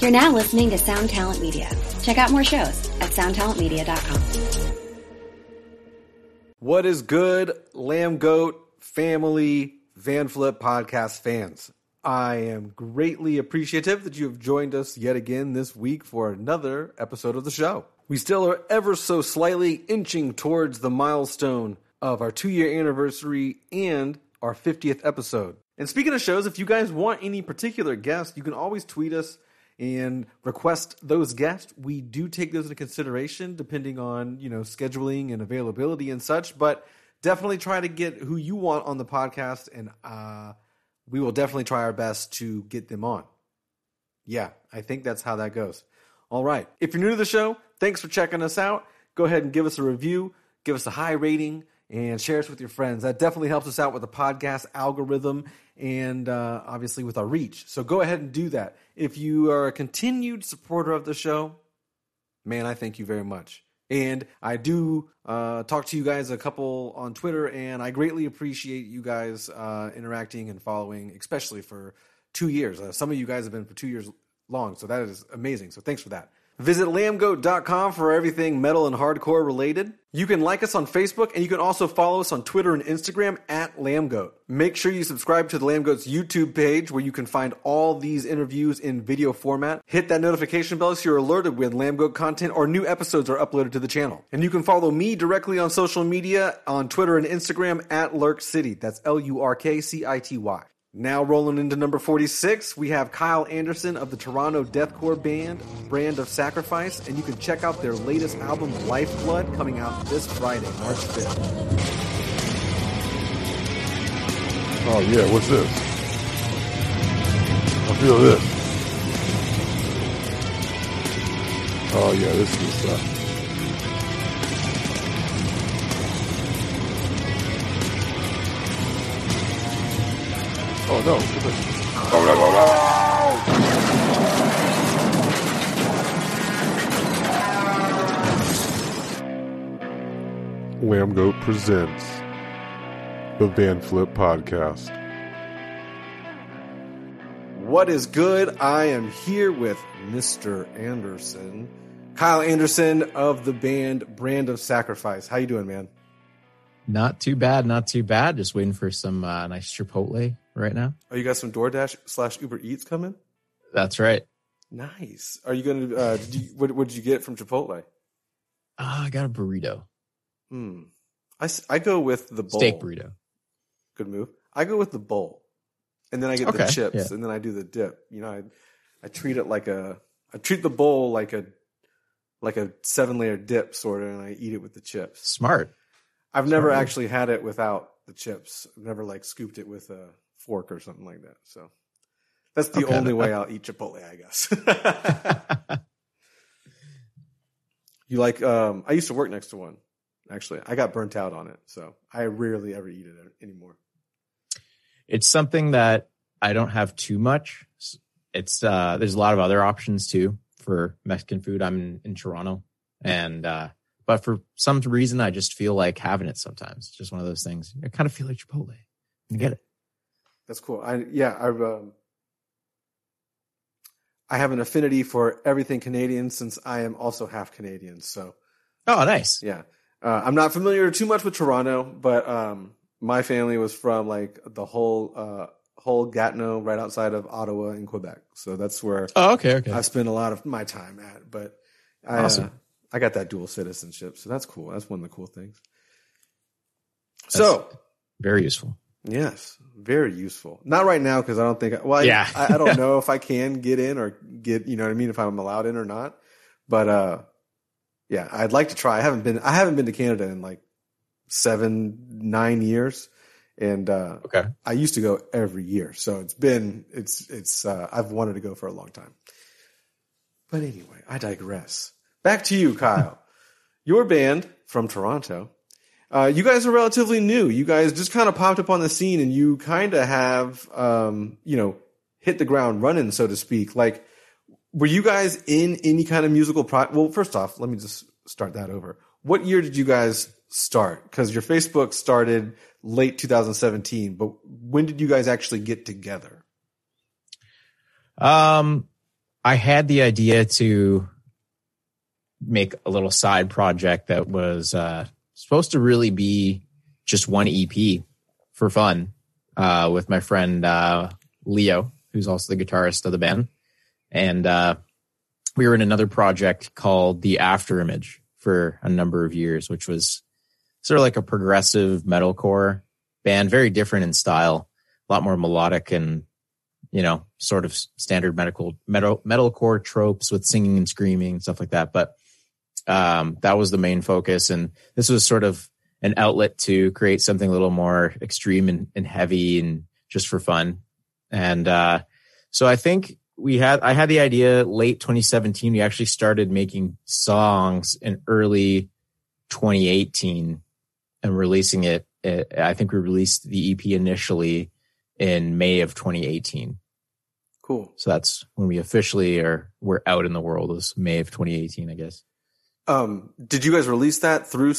You're now listening to Sound Talent Media. Check out more shows at soundtalentmedia.com. What is good, Lamb Goat family, Van Flip podcast fans? I am greatly appreciative that you have joined us yet again this week for another episode of the show. We still are ever so slightly inching towards the milestone of our 2-year anniversary and our 50th episode. And speaking of shows, if you guys want any particular guests, you can always tweet us and request those guests. We do take those into consideration depending on, scheduling and availability and such, but definitely try to get who you want on the podcast, and we will definitely try our best to get them on. Yeah, I think that's how that goes. All right. If you're new to the show, thanks for checking us out. Go ahead and give us a review, give us a high rating, and share us with your friends. That definitely helps us out with the podcast algorithm and obviously with our reach. So go ahead and do that. If you are a continued supporter of the show, man, I thank you very much. And I do talk to you guys a couple on Twitter, and I greatly appreciate you guys interacting and following, especially for 2 years. Some of you guys have been for 2 years long, so that is amazing. So thanks for that. Visit lambgoat.com for everything metal and hardcore related. You can like us on Facebook, and you can also follow us on Twitter and Instagram at lambgoat. Make sure you subscribe to the Lambgoat's YouTube page, where you can find all these interviews in video format. Hit that notification bell so you're alerted when Lambgoat content or new episodes are uploaded to the channel. And you can follow me directly on social media on Twitter and Instagram at LurkCity. That's LurkCity. Now rolling into number 46, we have Kyle Anderson of the Toronto deathcore band Brand of Sacrifice, and you can check out their latest album, Lifeblood, coming out this Friday, March 5th. Oh yeah, what's this? I feel this. Oh yeah, this is stuff. Oh no. Lamb Goat presents the Van Flip Podcast. What is good? I am here with Mr. Anderson, Kyle Anderson of the band Brand of Sacrifice. How you doing, man? Not too bad, not too bad. Just waiting for some nice Chipotle right now. Oh, you got some DoorDash / Uber Eats coming? That's right. Nice. Are you going to, what did you get from Chipotle? I got a burrito. I go with the bowl. Steak burrito. Good move. I go with the bowl. And then I get the chips, and then I do the dip. I treat it I treat the bowl like a 7-layer dip sort of, and I eat it with the chips. Smart. I've never actually had it without the chips. I've never scooped it with a fork or something like that. So that's the only way I'll eat Chipotle, I guess. You I used to work next to one. Actually, I got burnt out on it, so I rarely ever eat it anymore. It's something that I don't have too much. It's there's a lot of other options too for Mexican food. I'm in Toronto, and but for some reason, I just feel like having it sometimes. It's just one of those things. I kind of feel like Chipotle. You get it. That's cool. I have an affinity for everything Canadian since I am also half Canadian. So, oh, nice. Yeah, I'm not familiar too much with Toronto, but my family was from the whole Gatineau, right outside of Ottawa in Quebec. So that's where I spend a lot of my time at. But awesome. I got that dual citizenship, so that's cool. That's one of the cool things. That's very useful. Yes, very useful. Not right now because I don't think. I don't know if I can get in or get. You know what I mean? If I'm allowed in or not. But yeah, I'd like to try. I haven't been to Canada in 7-9 years, and I used to go every year. So it's I've wanted to go for a long time. But anyway, I digress. Back to you, Kyle. Your band from Toronto. You guys are relatively new. You guys just kind of popped up on the scene, and you kind of have, hit the ground running, so to speak. Were you guys in any kind of musical well, first off, let me just start that over. What year did you guys start? Because your Facebook started late 2017, but when did you guys actually get together? I had the idea to make a little side project that was supposed to really be just one EP for fun with my friend Leo, who's also the guitarist of the band. And we were in another project called The Afterimage for a number of years, which was sort of like a progressive metalcore band, very different in style, a lot more melodic and, you know, sort of standard metalcore tropes with singing and screaming and stuff like that. But that was the main focus. And this was sort of an outlet to create something a little more extreme and heavy and just for fun. And so I think I had the idea late 2017. We actually started making songs in early 2018 and releasing it. I think we released the EP initially in May of 2018. Cool. So that's when we officially we're out in the world. It was May of 2018, I guess. Did you guys release that through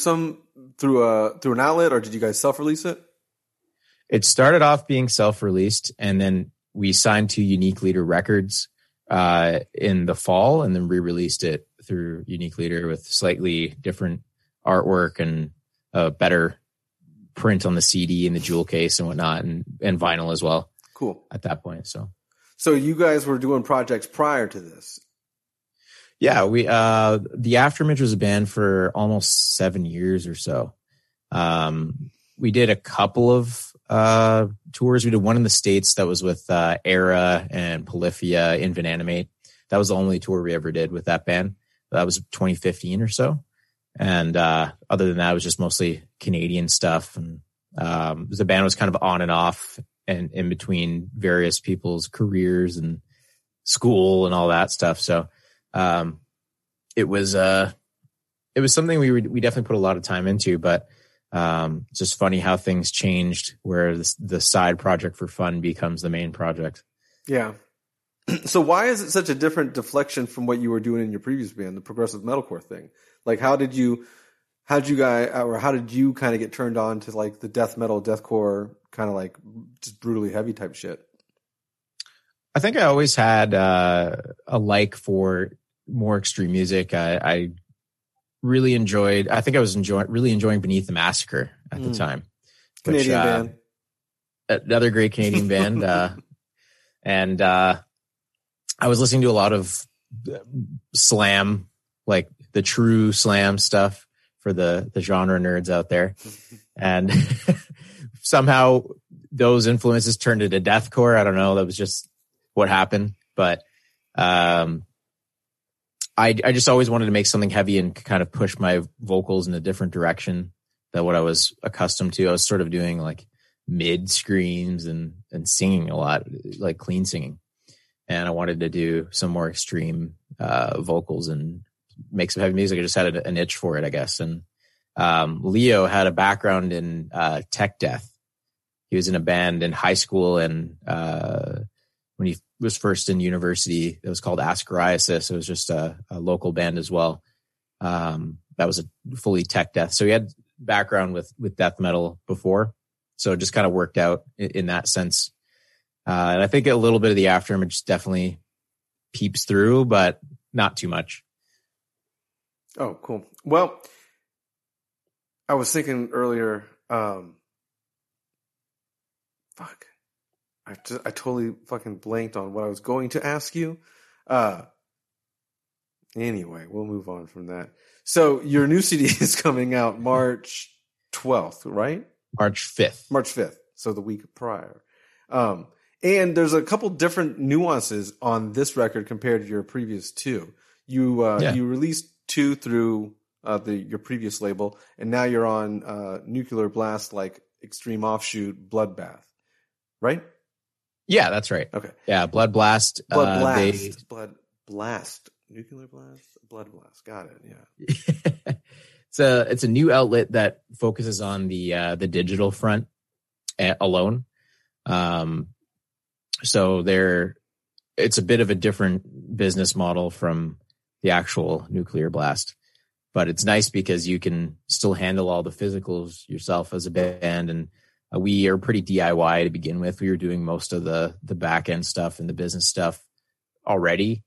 an outlet, or did you guys self-release it? It started off being self-released, and then we signed to Unique Leader Records in the fall, and then re-released it through Unique Leader with slightly different artwork and a better print on the CD and the jewel case and whatnot, and vinyl as well. Cool. At that point, so you guys were doing projects prior to this? Yeah, we the Afterimage was a band for almost 7 years or so. We did a couple of tours. We did one in the States that was with Era and Polyphia, Invenanimate. That was the only tour we ever did with that band. That was 2015 or so. And other than that, it was just mostly Canadian stuff. And the band was kind of on and off and in between various people's careers and school and all that stuff. So it was something we definitely put a lot of time into, but it's just funny how things changed where the side project for fun becomes the main project. Yeah. So why is it such a different deflection from what you were doing in your previous band, the progressive metalcore thing? Like, how did you kind of get turned on to like the death metal, deathcore kind of like just brutally heavy type shit? I think I always had a like for more extreme music. I really enjoyed. I think I was really enjoying Beneath the Massacre at the time. Canadian band, another great Canadian band, and I was listening to a lot of slam, like the true slam stuff for the genre nerds out there, and somehow those influences turned into deathcore. I don't know. That was just what happened, but I just always wanted to make something heavy and kind of push my vocals in a different direction than what I was accustomed to. I was sort of doing like mid screams and singing a lot, like clean singing. And I wanted to do some more extreme vocals and make some heavy music. I just had an itch for it, I guess. And Leo had a background in tech death. He was in a band in high school, and when he was first in university, it was called Ascariasis. It was just a local band as well. That was a fully tech death. So he had background with death metal before. So it just kind of worked out in that sense. And I think a little bit of the Afterimage definitely peeps through, but not too much. Oh, cool. Well, I was thinking earlier, I totally fucking blanked on what I was going to ask you. Anyway, we'll move on from that. So your new CD is coming out March 12th, right? March 5th. March 5th. So the week prior. And there's a couple different nuances on this record compared to your previous two. You released two through your previous label, and now you're on Nuclear Blast, like extreme offshoot Bloodbath, right? Yeah, that's right. Okay. Yeah, Blood Blast. Blood Blast. Nuclear Blast? Blood Blast. Got it, yeah. It's a new outlet that focuses on the digital front alone. So it's a bit of a different business model from the actual Nuclear Blast, but it's nice because you can still handle all the physicals yourself as a band. And we are pretty DIY to begin with. We were doing most of the back end stuff and the business stuff already.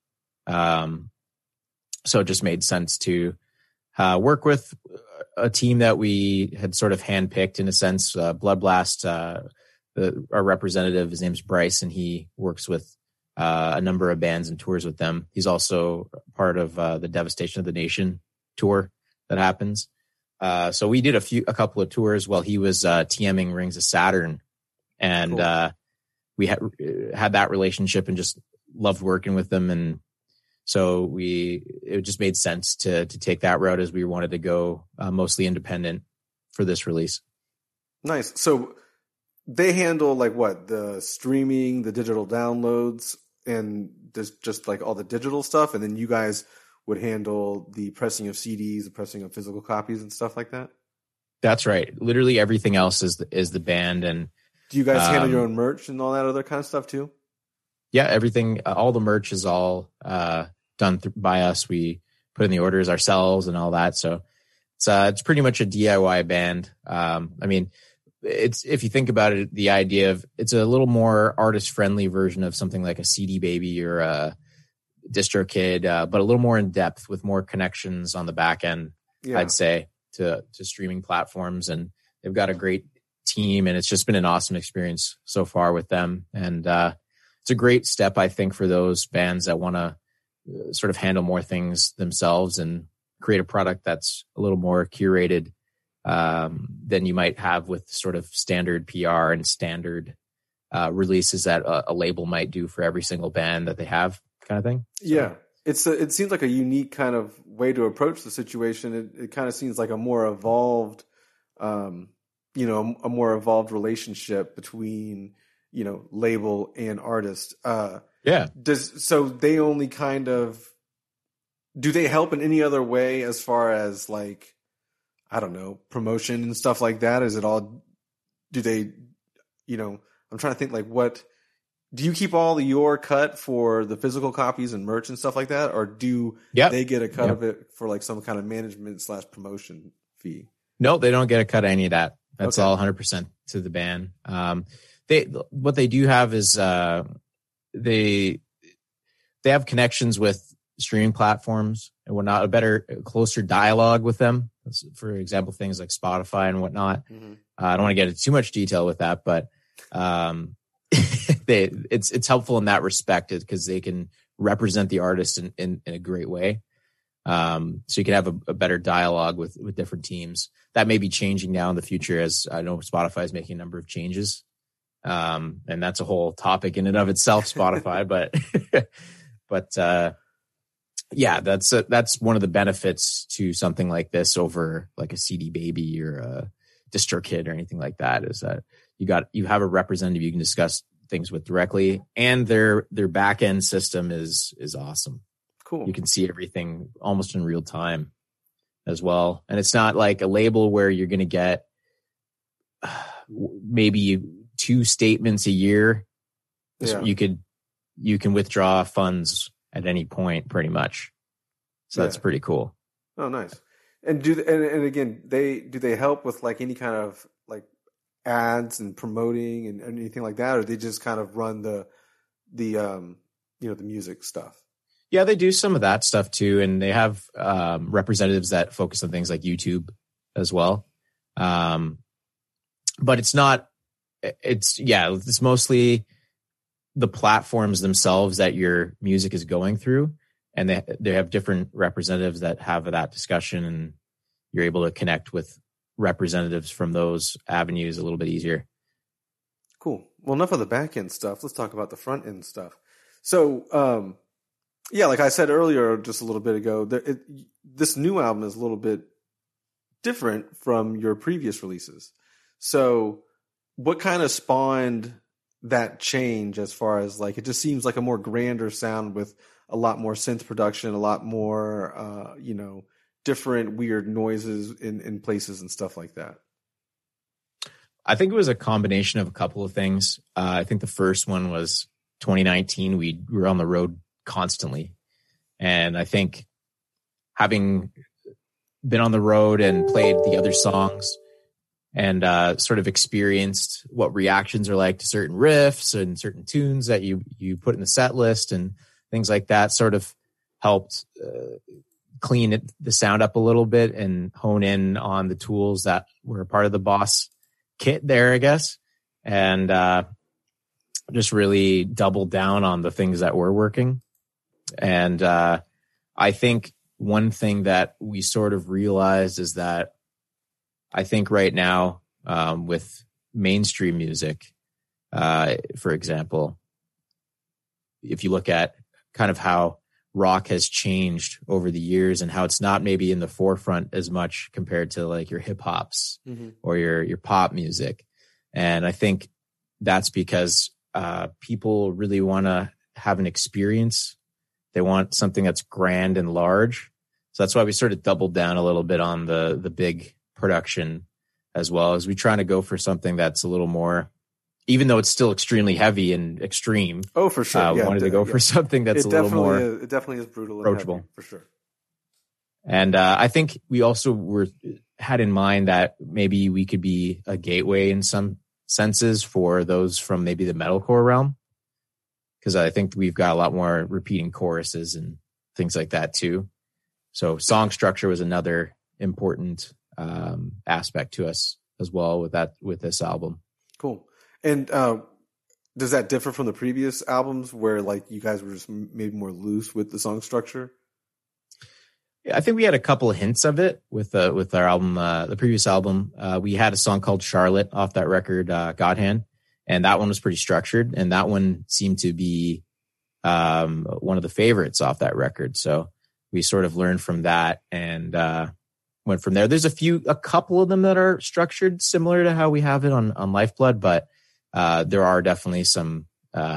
So it just made sense to work with a team that we had sort of handpicked in a sense. Blood Blast, our representative, his name's Bryce, and he works with a number of bands and tours with them. He's also part of the Devastation of the Nation tour that happens. So we did a couple of tours while he was TMing Rings of Saturn, and cool. We had that relationship and just loved working with them. And so it just made sense to take that route, as we wanted to go mostly independent for this release. Nice. So they handle like what, the streaming, the digital downloads, and there's just like all the digital stuff, and then you guys would handle the pressing of CDs, the pressing of physical copies and stuff like that? That's right. Literally everything else is the band. And do you guys handle your own merch and all that other kind of stuff too? Yeah, everything, all the merch is all done by us. We put in the orders ourselves and all that. So it's pretty much a DIY band. I mean, it's, if you think about it, the idea of it's a little more artist friendly version of something like a CD Baby or a DistroKid, but a little more in depth with more connections on the back end, I'd say, to streaming platforms. And they've got a great team, and it's just been an awesome experience so far with them. And it's a great step, I think, for those bands that want to sort of handle more things themselves and create a product that's a little more curated than you might have with sort of standard PR and standard releases that a label might do for every single band that they have, kind of thing. Yeah. It seems like a unique kind of way to approach the situation. It kind of seems like a more evolved, a more evolved relationship between, label and artist. So they only kind of, do they help in any other way as far as like, I don't know, promotion and stuff like that? Is it all, do they, I'm trying to think like what, do you keep all your cut for the physical copies and merch and stuff like that? Or do they get a cut of it for like some kind of management / promotion fee? No, they don't get a cut of any of that. That's all 100% to the band. What they do have is they have connections with streaming platforms and whatnot, a better, closer dialogue with them. For example, things like Spotify and whatnot. Mm-hmm. I don't want to get into too much detail with that, but it's helpful in that respect because they can represent the artist in a great way. So you can have a better dialogue with different teams. That may be changing now in the future, as I know Spotify is making a number of changes. And that's a whole topic in and of itself, Spotify, but that's one of the benefits to something like this over like a CD Baby or a DistroKid or anything like that, is that you have a representative you can discuss things with directly, and their back end system is awesome. Cool. You can see everything almost in real time as well. And it's not like a label where you're going to get maybe 2 statements a year. Yeah. You can withdraw funds at any point pretty much. So that's pretty cool. Oh, nice. And again, do they help with like any kind of like ads and promoting and anything like that, or they just kind of run the music stuff? Yeah, they do some of that stuff too, and they have representatives that focus on things like YouTube as well. But it's mostly the platforms themselves that your music is going through, and they have different representatives that have that discussion, and you're able to connect with representatives from those avenues a little bit easier. Cool. Well, enough of the back end stuff. Let's talk about the front end stuff. So, like I said earlier, just a little bit ago, this new album is a little bit different from your previous releases. So what kind of spawned that change as far as like, it just seems like a more grander sound with a lot more synth production, a lot more, different weird noises in places and stuff like that? I think it was a combination of a couple of things. I think the first one was 2019. We were on the road constantly. And I think having been on the road and played the other songs and sort of experienced what reactions are like to certain riffs and certain tunes that you put in the set list and things like that, sort of helped clean the sound up a little bit and hone in on the tools that were a part of the Boss kit there, I guess. And just really doubled down on the things that were working. And I think one thing that we sort of realized is that I think right now with mainstream music, for example, if you look at kind of how rock has changed over the years and how it's not maybe in the forefront as much compared to like your hip hops or your pop music. And I think that's because people really want to have an experience. They want something that's grand and large. So that's why we sort of doubled down a little bit on the big production, as well as we trying to go for something that's a little more, even though it's still extremely heavy and extreme. Oh, for sure. We wanted to go for something that's a little more it definitely is brutal and approachable. Heavy, for sure. And I think we also had in mind that maybe we could be a gateway in some senses for those from maybe the metalcore realm, because I think we've got a lot more repeating choruses and things like that too. So song structure was another important aspect to us as well with this album. Cool. And does that differ from the previous albums where like you guys were just maybe more loose with the song structure? I think we had a couple of hints of it with our album, the previous album. We had a song called Charlotte off that record, God Hand, and that one was pretty structured, and that one seemed to be one of the favorites off that record. So we sort of learned from that and went from there. There's a couple of them that are structured similar to how we have it on Lifeblood, but there are definitely some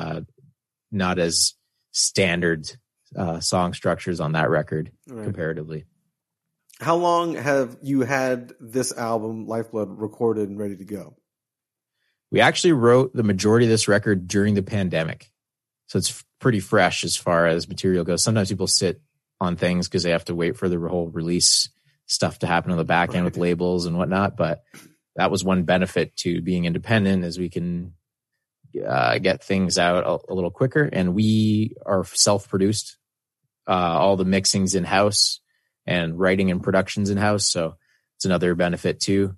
not as standard song structures on that record comparatively. How long have you had this album, Lifeblood, recorded and ready to go? We actually wrote the majority of this record during the pandemic. So it's pretty fresh as far as material goes. Sometimes people sit on things because they have to wait for the whole release stuff to happen on the back end with labels and whatnot. But that was one benefit to being independent, is we can get things out a little quicker. And we are self-produced. All the mixings in-house and writing and productions in-house. So it's another benefit too.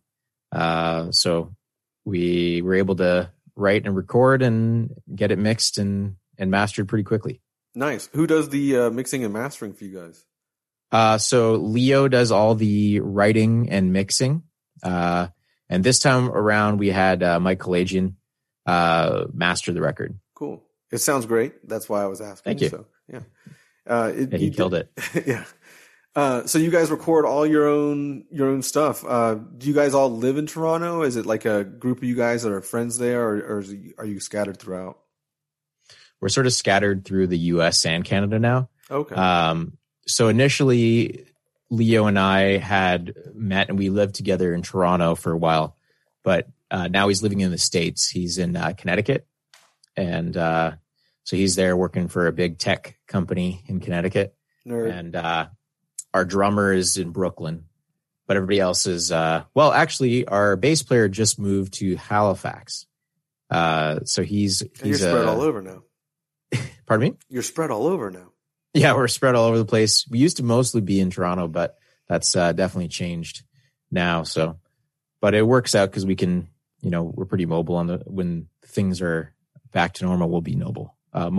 So we were able to write and record and get it mixed and mastered pretty quickly. Nice. Who does the mixing and mastering for you guys? So Leo does all the writing and mixing. And this time around we had Mike Kalajian master the record. Cool. It sounds great. That's why I was asking. Thank you. So, yeah. He killed it. Yeah. So you guys record all your own stuff. Do you guys all live in Toronto? Is it like a group of you guys that are friends there, or are you scattered throughout? We're sort of scattered through the US and Canada now. Okay. So initially Leo and I had met and we lived together in Toronto for a while, but now he's living in the States. He's in Connecticut. And so he's there working for a big tech company in Connecticut. Nerd. And our drummer is in Brooklyn, but everybody else is, well, actually, our bass player just moved to Halifax. So he's you're spread all over now. Pardon me? You're spread all over now. Yeah, we're spread all over the place. We used to mostly be in Toronto, but that's definitely changed now. So, but it works out because we can, we're pretty mobile when things are back to normal, we'll be mobile.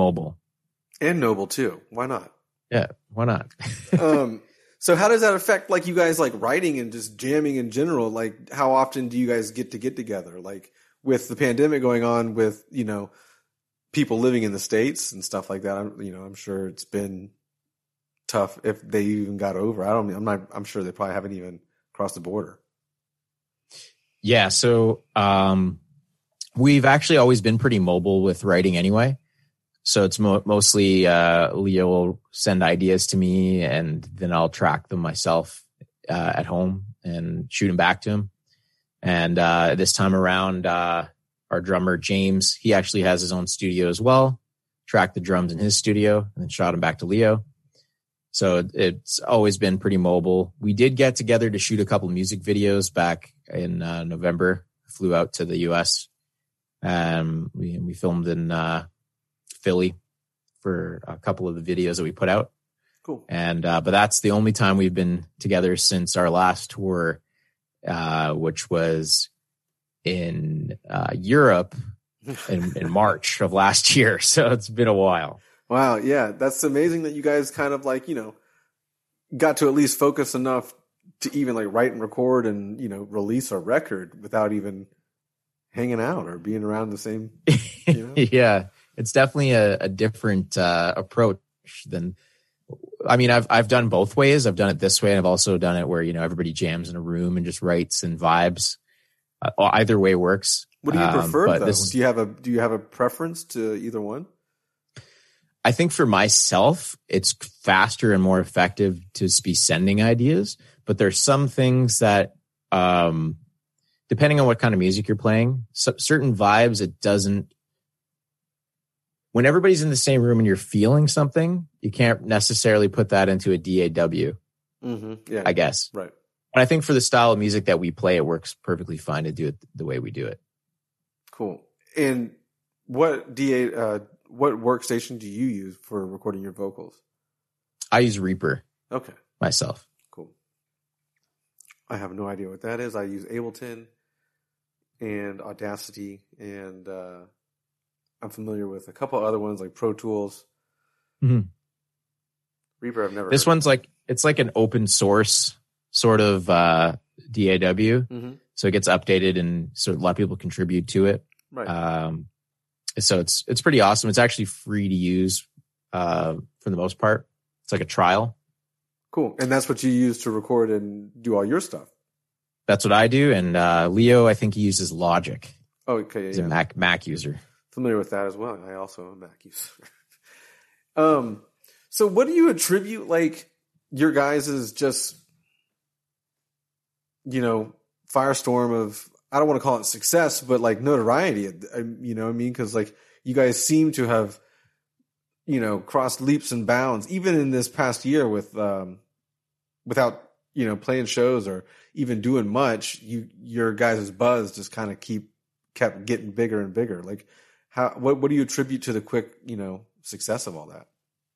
And noble too. Why not? Yeah, why not? So how does that affect like you guys like writing and just jamming in general? Like how often do you guys get together? Like with the pandemic going on with, people living in the States and stuff like that, I'm sure it's been tough if they even got over. I'm sure they probably haven't even crossed the border. Yeah. So, we've actually always been pretty mobile with writing anyway. So it's mostly Leo will send ideas to me and then I'll track them myself at home and shoot them back to him. And this time around, our drummer, James, he actually has his own studio as well, tracked the drums in his studio and then shot them back to Leo. So it's always been pretty mobile. We did get together to shoot a couple music videos back in November, flew out to the US. We filmed in Philly for a couple of the videos that we put out. Cool. And but that's the only time we've been together since our last tour, which was in Europe in March of last year. So it's been a while. Wow. Yeah. That's amazing that you guys kind of like, got to at least focus enough to even like write and record and, release a record without even hanging out or being around the same. Yeah. It's definitely a different approach than, I mean, I've done both ways. I've done it this way. And I've also done it where, everybody jams in a room and just writes and vibes. Either way works. What do you prefer though? Do you have a preference to either one? I think for myself, it's faster and more effective to be sending ideas, but there's some things that, depending on what kind of music you're playing, certain vibes, it doesn't, when everybody's in the same room and you're feeling something, you can't necessarily put that into a DAW, yeah, I guess. Right. But I think for the style of music that we play, it works perfectly fine to do it the way we do it. Cool. And what workstation do you use for recording your vocals? I use Reaper. Okay. Myself. Cool. I have no idea what that is. I use Ableton and Audacity, and I'm familiar with a couple other ones like Pro Tools. Mm-hmm. Reaper, I've never. This one's like, it's like an open source sort of DAW. So it gets updated and so a lot of people contribute to it. Right. So it's pretty awesome. It's actually free to use for the most part. It's like a trial. Cool. And that's what you use to record and do all your stuff. That's what I do. And Leo, I think he uses Logic. Oh, okay. He's a Mac user. Familiar with that as well. I also am a Mac user. So what do you attribute like your guys' just, firestorm of, I don't want to call it success, but like notoriety, you know what I mean? Cause like you guys seem to have, crossed leaps and bounds, even in this past year with, without, playing shows or even doing much, your guys' buzz just kind of kept getting bigger and bigger. Like what do you attribute to the quick, success of all that?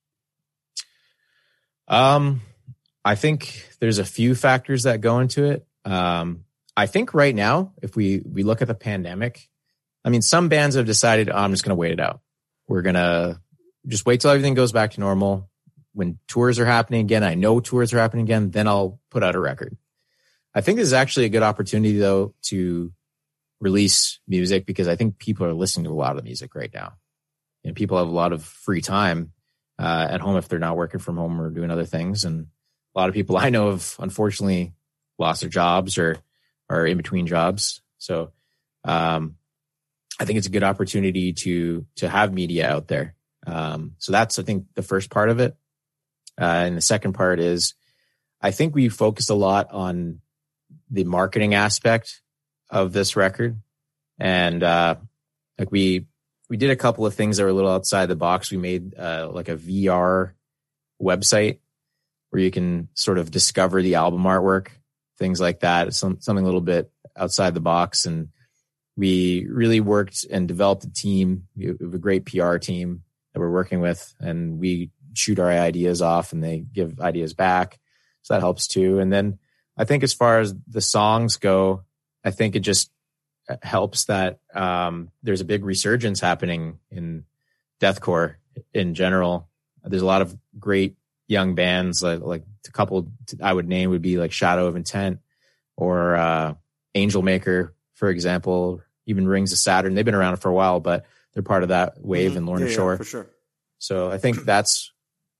I think there's a few factors that go into it. I think right now, if we look at the pandemic, I mean, some bands have decided, I'm just going to wait it out. We're going to just wait till everything goes back to normal. When tours are happening again, I know tours are happening again, then I'll put out a record. I think this is actually a good opportunity, though, to release music because I think people are listening to a lot of music right now. And people have a lot of free time at home if they're not working from home or doing other things. And a lot of people I know have unfortunately lost their jobs or are in between jobs. So I think it's a good opportunity to have media out there. So that's, I think, the first part of it. And the second part is I think we focused a lot on the marketing aspect of this record. And like we did a couple of things that were a little outside the box. We made like a VR website where you can sort of discover the album artwork, things like that. It's something a little bit outside the box. And we really worked and developed a team. We have a great PR team that we're working with, and we shoot our ideas off and they give ideas back. So that helps too. And then I think as far as the songs go, I think it just helps that there's a big resurgence happening in deathcore in general. There's a lot of great young bands, like a couple I would name would be like Shadow of Intent or Angel Maker, for example, even Rings of Saturn. They've been around for a while, but they're part of that wave in Lorna Shore. Yeah, for sure. So I think that's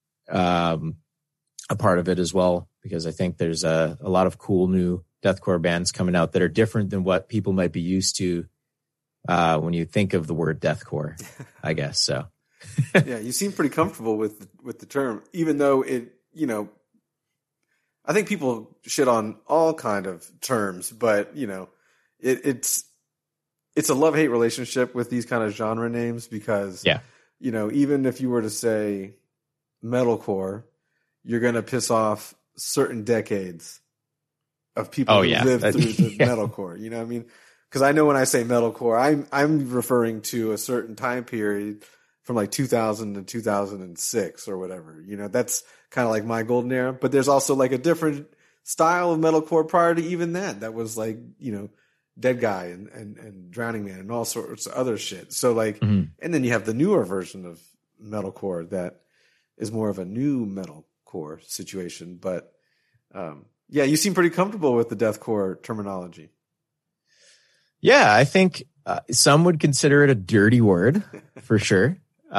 a part of it as well, because I think there's a lot of cool new deathcore bands coming out that are different than what people might be used to when you think of the word deathcore, I guess. So yeah, you seem pretty comfortable with the term, even though it, I think people shit on all kind of terms, but it's a love-hate relationship with these kind of genre names because, even if you were to say metalcore, you're going to piss off certain decades of people who lived through the metalcore. You know what I mean? Because I know when I say metalcore, I'm referring to a certain time period from like 2000 to 2006 or whatever. You know, that's kind of like my golden era. But there's also like a different style of metalcore prior to even that. That was like, you know, Dead Guy and Drowning Man and all sorts of other shit. So like, and then you have the newer version of metalcore that is more of a new metalcore situation. But yeah, you seem pretty comfortable with the deathcore terminology. Yeah, I think some would consider it a dirty word for sure.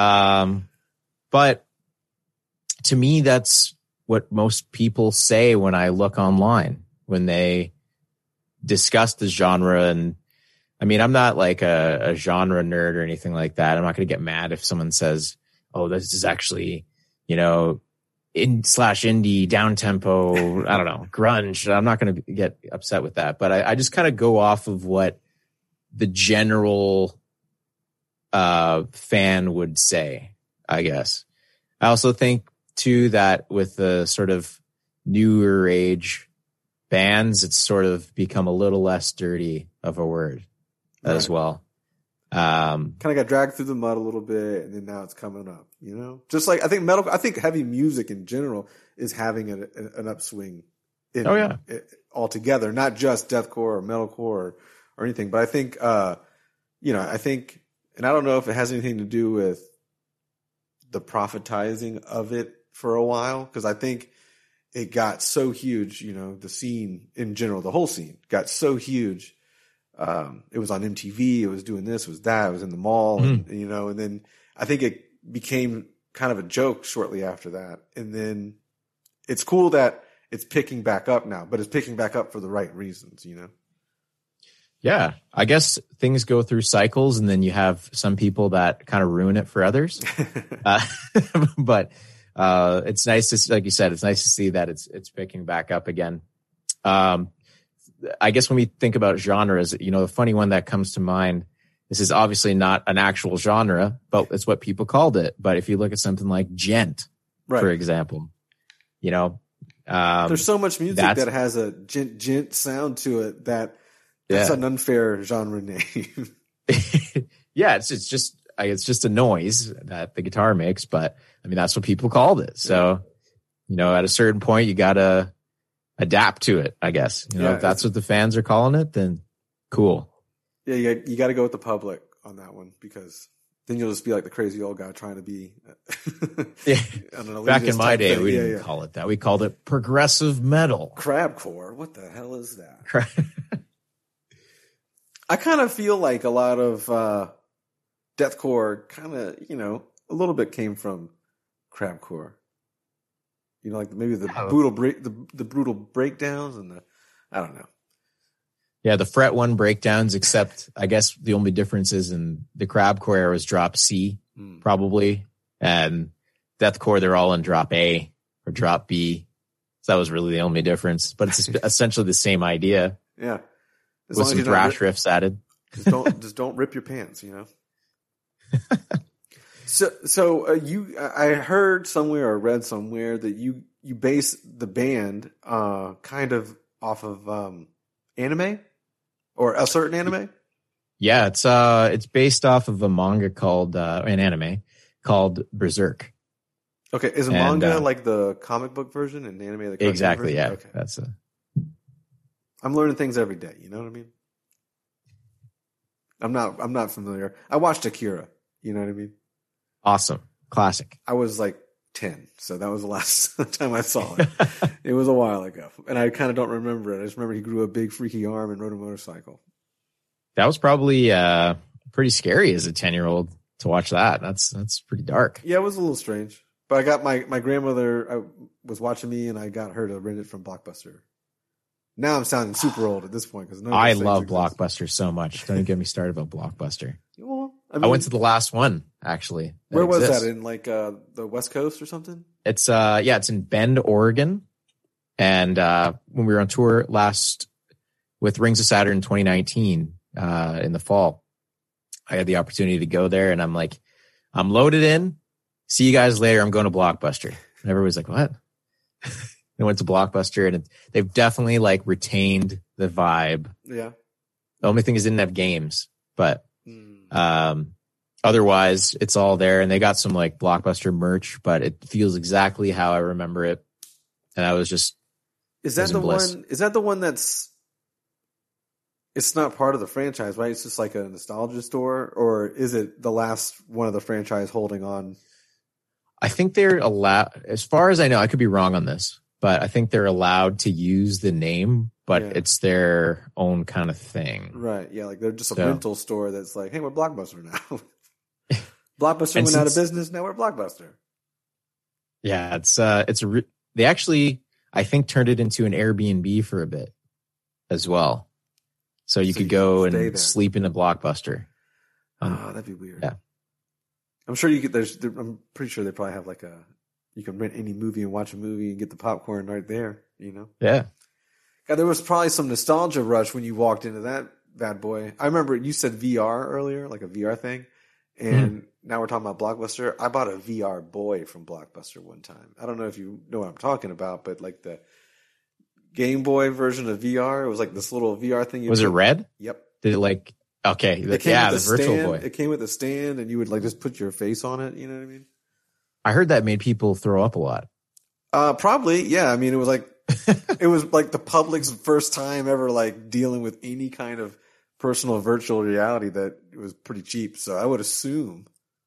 But to me, that's what most people say when I look online, when they discuss the genre. And I mean, I'm not like a genre nerd or anything like that. I'm not going to get mad if someone says, oh, this is actually, you know, indie, down tempo, I don't know, grunge. I'm not going to get upset with that. But I just kind of go off of what the general fan would say, I guess. I also think too that with the sort of newer age bands, it's sort of become a little less dirty of a word as well. Kind of got dragged through the mud a little bit, and then now it's coming up, you know? Just like I think heavy music in general is having an upswing altogether, not just deathcore or metalcore or anything. But I think, you know, and I don't know if it has anything to do with the profitizing of it for a while, because I think it got so huge, you know, the scene in general, the whole scene got so huge. It was on MTV, it was doing this, it was that, it was in the mall, and, you know, and then I think it became kind of a joke shortly after that. And then it's cool that it's picking back up now, but it's picking back up for the right reasons, you know? Yeah, I guess things go through cycles, and then you have some people that kind of ruin it for others. But it's nice to see, like you said, it's nice to see that it's picking back up again. I guess when we think about genres, you know, the funny one that comes to mind, this is obviously not an actual genre, but it's what people called it. But if you look at something like gent, for example, you know, there's so much music that has a gent sound to it that's an unfair genre name. Yeah, it's just a noise that the guitar makes, but I mean, that's what people called it. So, you know, at a certain point, you gotta adapt to it, I guess. You know, if that's what the fans are calling it, then cool. Yeah, you got to go with the public on that one, because then you'll just be like the crazy old guy trying to be. Back in my day, we didn't call it that. We called it progressive metal. Crabcore. What the hell is that? I kind of feel like a lot of deathcore kind of, you know, a little bit came from crabcore. You know, like maybe the brutal breakdowns and I don't know. Yeah, the fret one breakdowns, except I guess the only difference is in the crabcore era was drop C, probably. And deathcore, they're all in drop A or drop B. So that was really the only difference. But it's essentially the same idea. Yeah. With some thrash riffs added. Just don't rip your pants, you know? I heard somewhere or read somewhere that you base the band kind of off of anime or a certain anime. Yeah, it's based off of a manga called an anime called Berserk. Okay, is a manga like the comic book version and the anime the cartoon exactly? version? Yeah, okay. I'm learning things every day. You know what I mean? I'm not familiar. I watched Akira. You know what I mean? Awesome. Classic. I was like 10, so that was the last time I saw it. It was a while ago, and I kind of don't remember it. I just remember he grew a big freaky arm and rode a motorcycle. That was probably pretty scary as a 10-year-old to watch that. That's pretty dark. Yeah, it was a little strange. But I got my grandmother was watching me, and I got her to rent it from Blockbuster. Now I'm sounding super old at this point because I love Blockbuster so much. Don't even get me started about Blockbuster. Well, I went to the last one actually. Where was that? In like the West Coast or something? It's it's in Bend, Oregon. And when we were on tour last with Rings of Saturn in 2019 in the fall, I had the opportunity to go there, and I'm like, I'm loaded in. See you guys later. I'm going to Blockbuster. And everybody's like, what? I went to Blockbuster, and they've definitely like retained the vibe. Yeah. The only thing is, they didn't have games, but otherwise, it's all there, and they got some like Blockbuster merch, but it feels exactly how I remember it. And I was just Is that was in the bliss. one? Is that the one that's? It's not part of the franchise, right? It's just like a nostalgia store, or is it the last one of the franchise holding on? I think they're allowed, as far as I know, I could be wrong on this, but I think they're allowed to use the name, but Yeah. it's their own kind of thing. Right? Yeah, like they're just a So- rental store that's like, hey, we're Blockbuster now. Blockbuster And went out of since- business. Now we're Blockbuster. Yeah, they actually, I think, turned it into an Airbnb for a bit as well. So you So could you go can stay and there. sleep in the Blockbuster. Oh, that'd be weird. yeah. I'm sure you could. I'm pretty sure they probably have like you can rent any movie and watch a movie and get the popcorn right there. You know. Yeah. God, there was probably some nostalgia rush when you walked into that bad boy. I remember you said VR earlier, like a VR thing, and now we're talking about Blockbuster. I bought a VR boy from Blockbuster one time. I don't know if you know what I'm talking about, but like the Game Boy version of VR, it was like this little VR thing. Was it red? Yep. Did it like, okay. It came Yeah, the with a Virtual stand. Boy. It came with a stand, and you would like just put your face on it. You know what I mean? I heard that made people throw up a lot. Probably, yeah. I mean, it was like the public's first time ever like dealing with any kind of personal virtual reality that it was pretty cheap. So I would assume,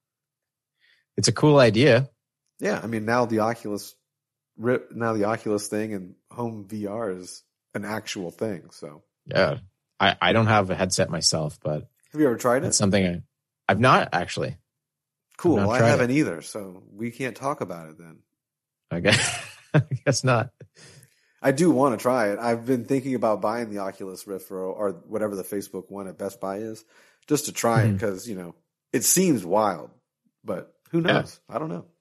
It's a cool idea. yeah. I mean, now the Oculus thing and home VR is an actual thing. So Yeah. I don't have a headset myself, but have you ever tried it? it's something I've not actually. Cool. I've not Well, I tried haven't either, so we can't talk about it then. I guess not. I do want to try it. I've been thinking about buying the Oculus Rift or whatever the Facebook one at Best Buy is, just to try it because it seems wild, but who knows? I don't know.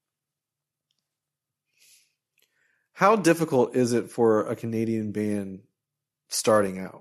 How difficult is it for a Canadian band starting out?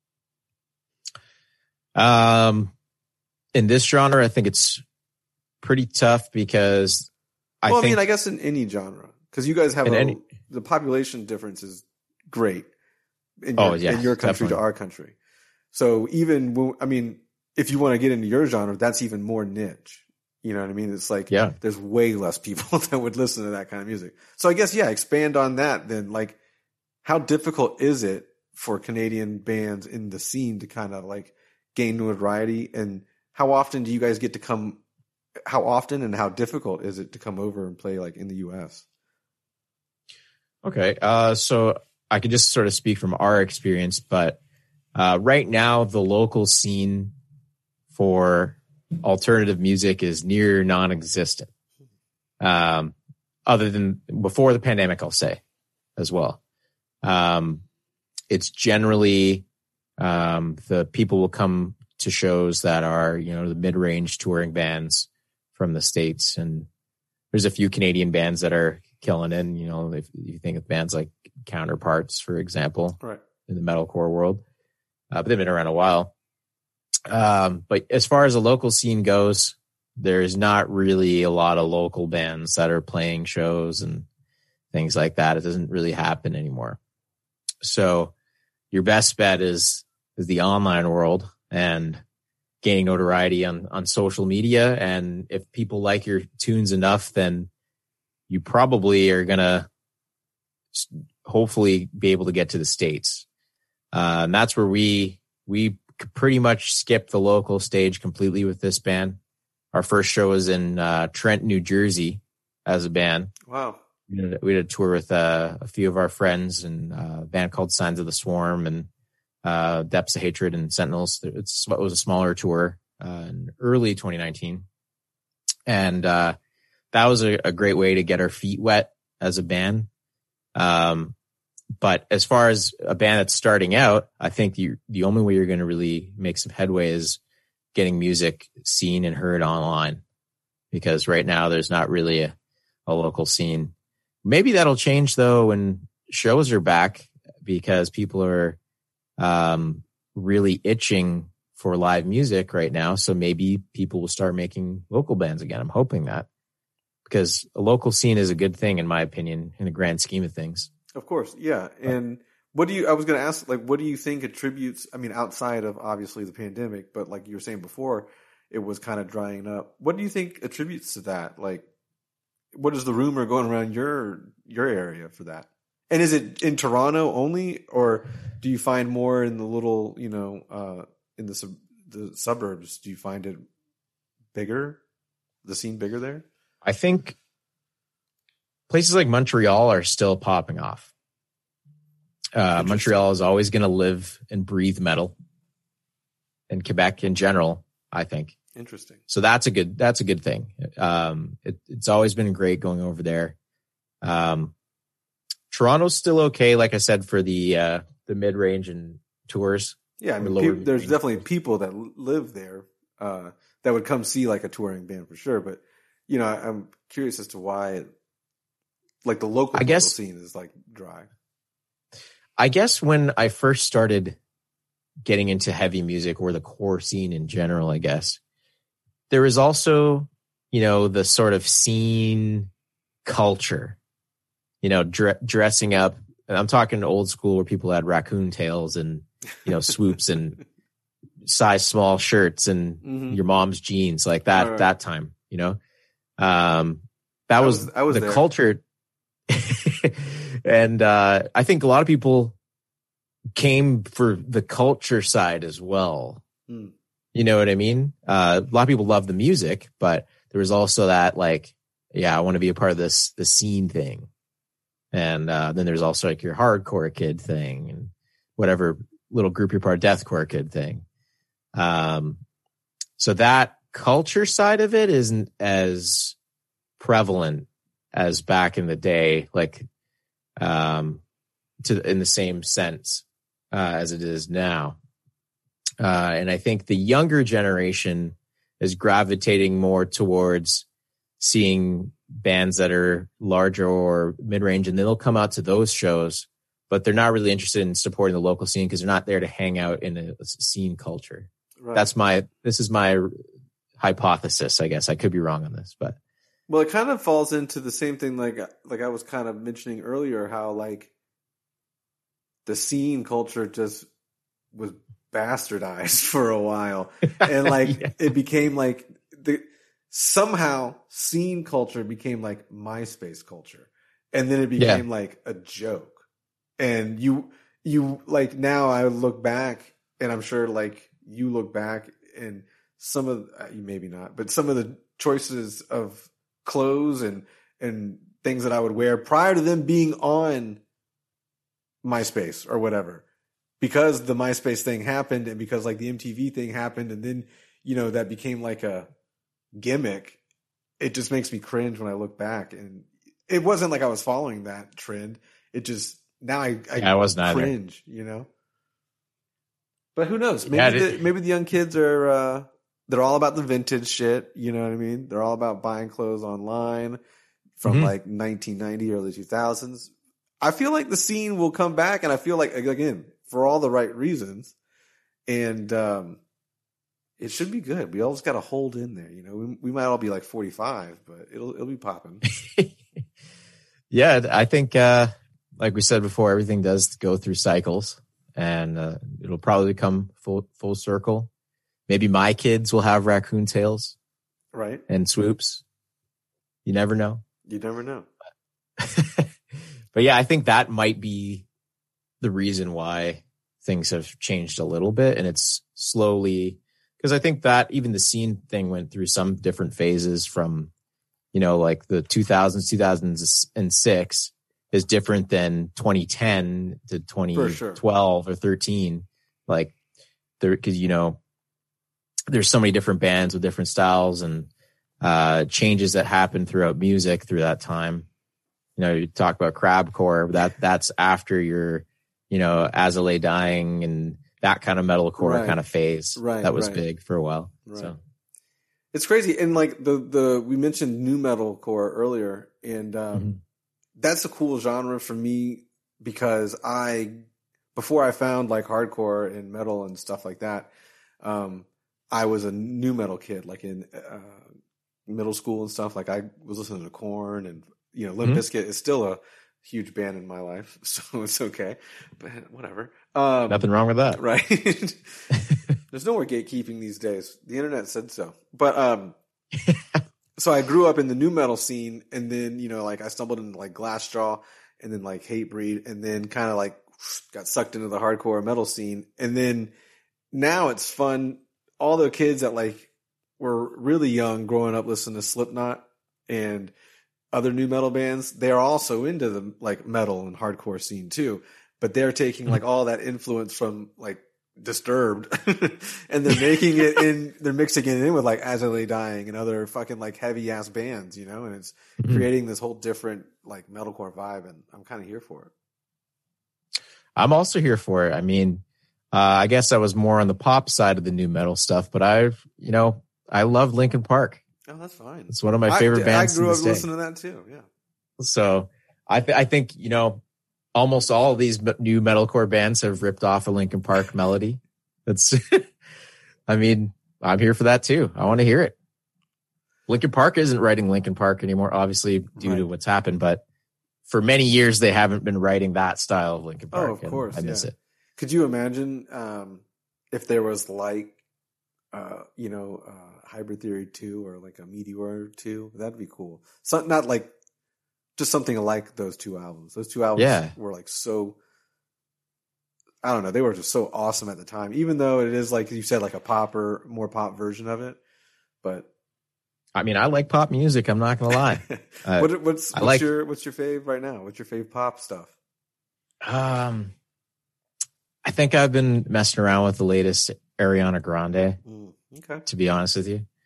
In this genre, I think it's pretty tough because I guess in any genre, because you guys have the population difference is great in your country definitely. to our country. So even if you want to get into your genre, that's even more niche. You know what I mean? It's like there's way less people that would listen to that kind of music. So I guess expand on that then. Like, how difficult is it for Canadian bands in the scene to kind of like gain notoriety, and how often do you guys get to come? How often and how difficult is it to come over and play like in the U.S.? Okay, so I could just sort of speak from our experience, but right now the local scene for alternative music is near non-existent. Other than before the pandemic, I'll say as well. It's generally the people will come to shows that are, the mid-range touring bands from the States. And there's a few Canadian bands that are killing it. And, if you think of bands like Counterparts, for example, right, in the metalcore world, but they've been around a while. But as far as the local scene goes, there's not really a lot of local bands that are playing shows and things like that. It doesn't really happen anymore. So your best bet is the online world and gaining notoriety on social media. And if people like your tunes enough, then you probably are going to hopefully be able to get to the States. And that's where we pretty much skipped the local stage completely with this band. Our first show was in Trent, New Jersey as a band. Wow. We did a tour with a few of our friends and a band called Signs of the Swarm and Depths of Hatred and Sentinels. It was a smaller tour in early 2019. And that was a great way to get our feet wet as a band. But as far as a band that's starting out, I think the only way you're going to really make some headway is getting music seen and heard online, because right now there's not really a local scene. Maybe that'll change though when shows are back, because people are really itching for live music right now. So maybe people will start making local bands again. I'm hoping that, because a local scene is a good thing, in my opinion, in the grand scheme of things. Of course, yeah. And I was going to ask, like, what do you think attributes, outside of obviously the pandemic, but like you were saying before, it was kind of drying up. What do you think attributes to that? Like, what is the rumor going around your area for that? And is it in Toronto only, or do you find more in the little, in the suburbs? Do you find it bigger? The scene bigger there? I think places like Montreal are still popping off. Montreal is always going to live and breathe metal, and Quebec in general, I think. Interesting. So that's a good thing. It's always been great going over there. Toronto's still okay, like I said, for the mid-range and tours. Yeah, I mean, there's definitely people that live there that would come see like a touring band for sure. But I'm curious as to why, like the local scene is like dry. I guess when I first started getting into heavy music, or the core scene in general, I guess there was also, the sort of scene culture. Dressing up. I'm talking old school where people had raccoon tails and, swoops and size small shirts and your mom's jeans, like that, right. That time, that was the there. Culture. And, I think a lot of people came for the culture side as well. Mm. You know what I mean? A lot of people love the music, but there was also that like, I want to be a part of the scene thing. And then there's also like your hardcore kid thing and whatever little group you're part of, deathcore kid thing. So that culture side of it isn't as prevalent as back in the day, like in the same sense as it is now. And I think the younger generation is gravitating more towards seeing bands that are larger or mid-range, and they'll come out to those shows, but they're not really interested in supporting the local scene because they're not there to hang out in a scene culture. Right. This is my hypothesis, I guess. I could be wrong on this, but. Well, it kind of falls into the same thing like I was kind of mentioning earlier, how like the scene culture just was bastardized for a while. And like it became like somehow scene culture became like MySpace culture. And then it became like a joke. And you like now I look back, and I'm sure like you look back, and some of maybe not, but some of the choices of clothes and things that I would wear prior to them being on MySpace or whatever, because the MySpace thing happened and because like the MTV thing happened, and then that became like a gimmick. It just makes me cringe when I look back, and it wasn't like I was following that trend. It just now I wasn't cringe, But who knows? Maybe the young kids are they're all about the vintage shit. You know what I mean? They're all about buying clothes online from like 1990, early 2000s. I feel like the scene will come back, and I feel like, again, for all the right reasons, and it should be good. We all just got to hold in there. We might all be like 45, but it'll be popping. Yeah, I think like we said before, everything does go through cycles, and it'll probably come full circle. Maybe my kids will have raccoon tails, right, and swoops. You never know. You never know. But yeah, I think that might be the reason why things have changed a little bit, and it's slowly, because I think that even the scene thing went through some different phases from, like the 2000s, 2006 is different than 2010 to 2012 or 13. Like because there's so many different bands with different styles and changes that happened throughout music through that time. You talk about crabcore, that's after your, Azalea Dying and that kind of metalcore kind of phase. Right. That was big for a while. Right. So it's crazy. And like we mentioned new metalcore earlier, and that's a cool genre for me because before I found like hardcore and metal and stuff like that, I was a new metal kid, like in middle school and stuff. Like I was listening to Korn and, Limp Bizkit is still a huge band in my life, so it's okay. But whatever. Nothing wrong with that. Right. There's no more gatekeeping these days. The internet said so. But so I grew up in the new metal scene, and then like I stumbled into like Glassjaw, and then like Hatebreed, and then kind of like got sucked into the hardcore metal scene, and then now it's fun. All the kids that like were really young growing up listening to Slipknot and other new metal bands, they're also into the like metal and hardcore scene too, but they're taking like all that influence from like Disturbed and they're making it in, they're mixing it in with like As I Lay Dying and other fucking like heavy ass bands, and it's creating this whole different like metalcore vibe, and I'm kind of here for it. I'm also here for it. I mean, I guess I was more on the pop side of the new metal stuff, but I love Linkin Park. Oh, that's fine. It's one of my favorite bands. I grew up listening to that too. Yeah. So I think, almost all of these new metalcore bands have ripped off a Linkin Park melody. That's, I mean, I'm here for that too. I want to hear it. Linkin Park isn't writing Linkin Park anymore, obviously due to what's happened, but for many years they haven't been writing that style of Linkin Park. Oh, of course. I miss it. Could you imagine if there was like, Hybrid Theory 2 or like a Meteor 2? That'd be cool. So, not like just something like those two albums. Those two albums were like so, I don't know, they were just so awesome at the time, even though it is like you said, like a more pop version of it. But I mean, I like pop music. I'm not going to lie. What's your fave right now? What's your fave pop stuff? I think I've been messing around with the latest Ariana Grande. Okay. To be honest with you.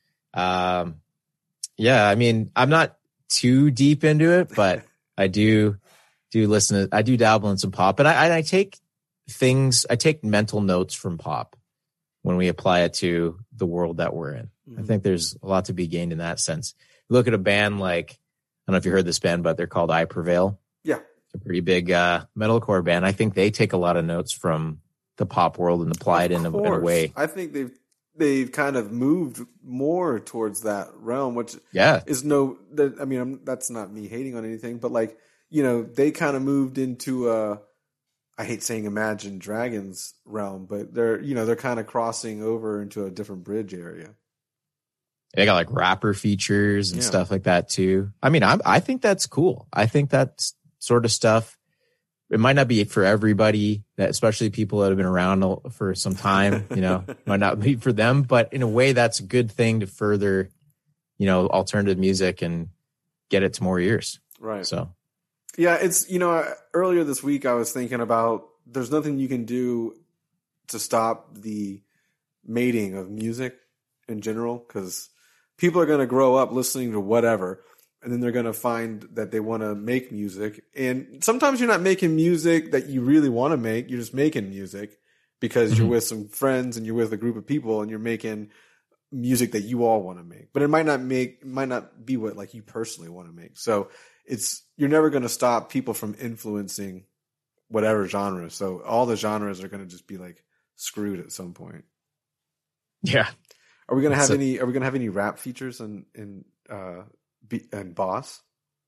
I mean, I'm not too deep into it, but I do listen to, I do dabble in some pop, and I take mental notes from pop when we apply it to the world that we're in. I think there's a lot to be gained in that sense. Look at a band like, I don't know if you heard this band, but they're called I Prevail. Yeah. It's a pretty big metalcore band. I think they take a lot of notes from the pop world and apply it in a way. I think they've kind of moved more towards that realm, which is that's not me hating on anything, but like, they kind of moved into I hate saying Imagine Dragons realm, but they're kind of crossing over into a different bridge area. They got like rapper features and stuff like that too. I mean, I think that's cool. I think that sort of stuff, it might not be for everybody, especially people that have been around for some time, might not be for them, but in a way that's a good thing to further, alternative music and get it to more ears. Right. So, yeah, it's, earlier this week I was thinking about there's nothing you can do to stop the mating of music in general, because people are going to grow up listening to whatever. And then they're going to find that they want to make music. And sometimes you're not making music that you really want to make. You're just making music because you're with some friends and you're with a group of people and you're making music that you all want to make. But it might not be what like you personally want to make. So you're never going to stop people from influencing whatever genre. So all the genres are going to just be like screwed at some point. Yeah. Are we going to have any rap features in Boss?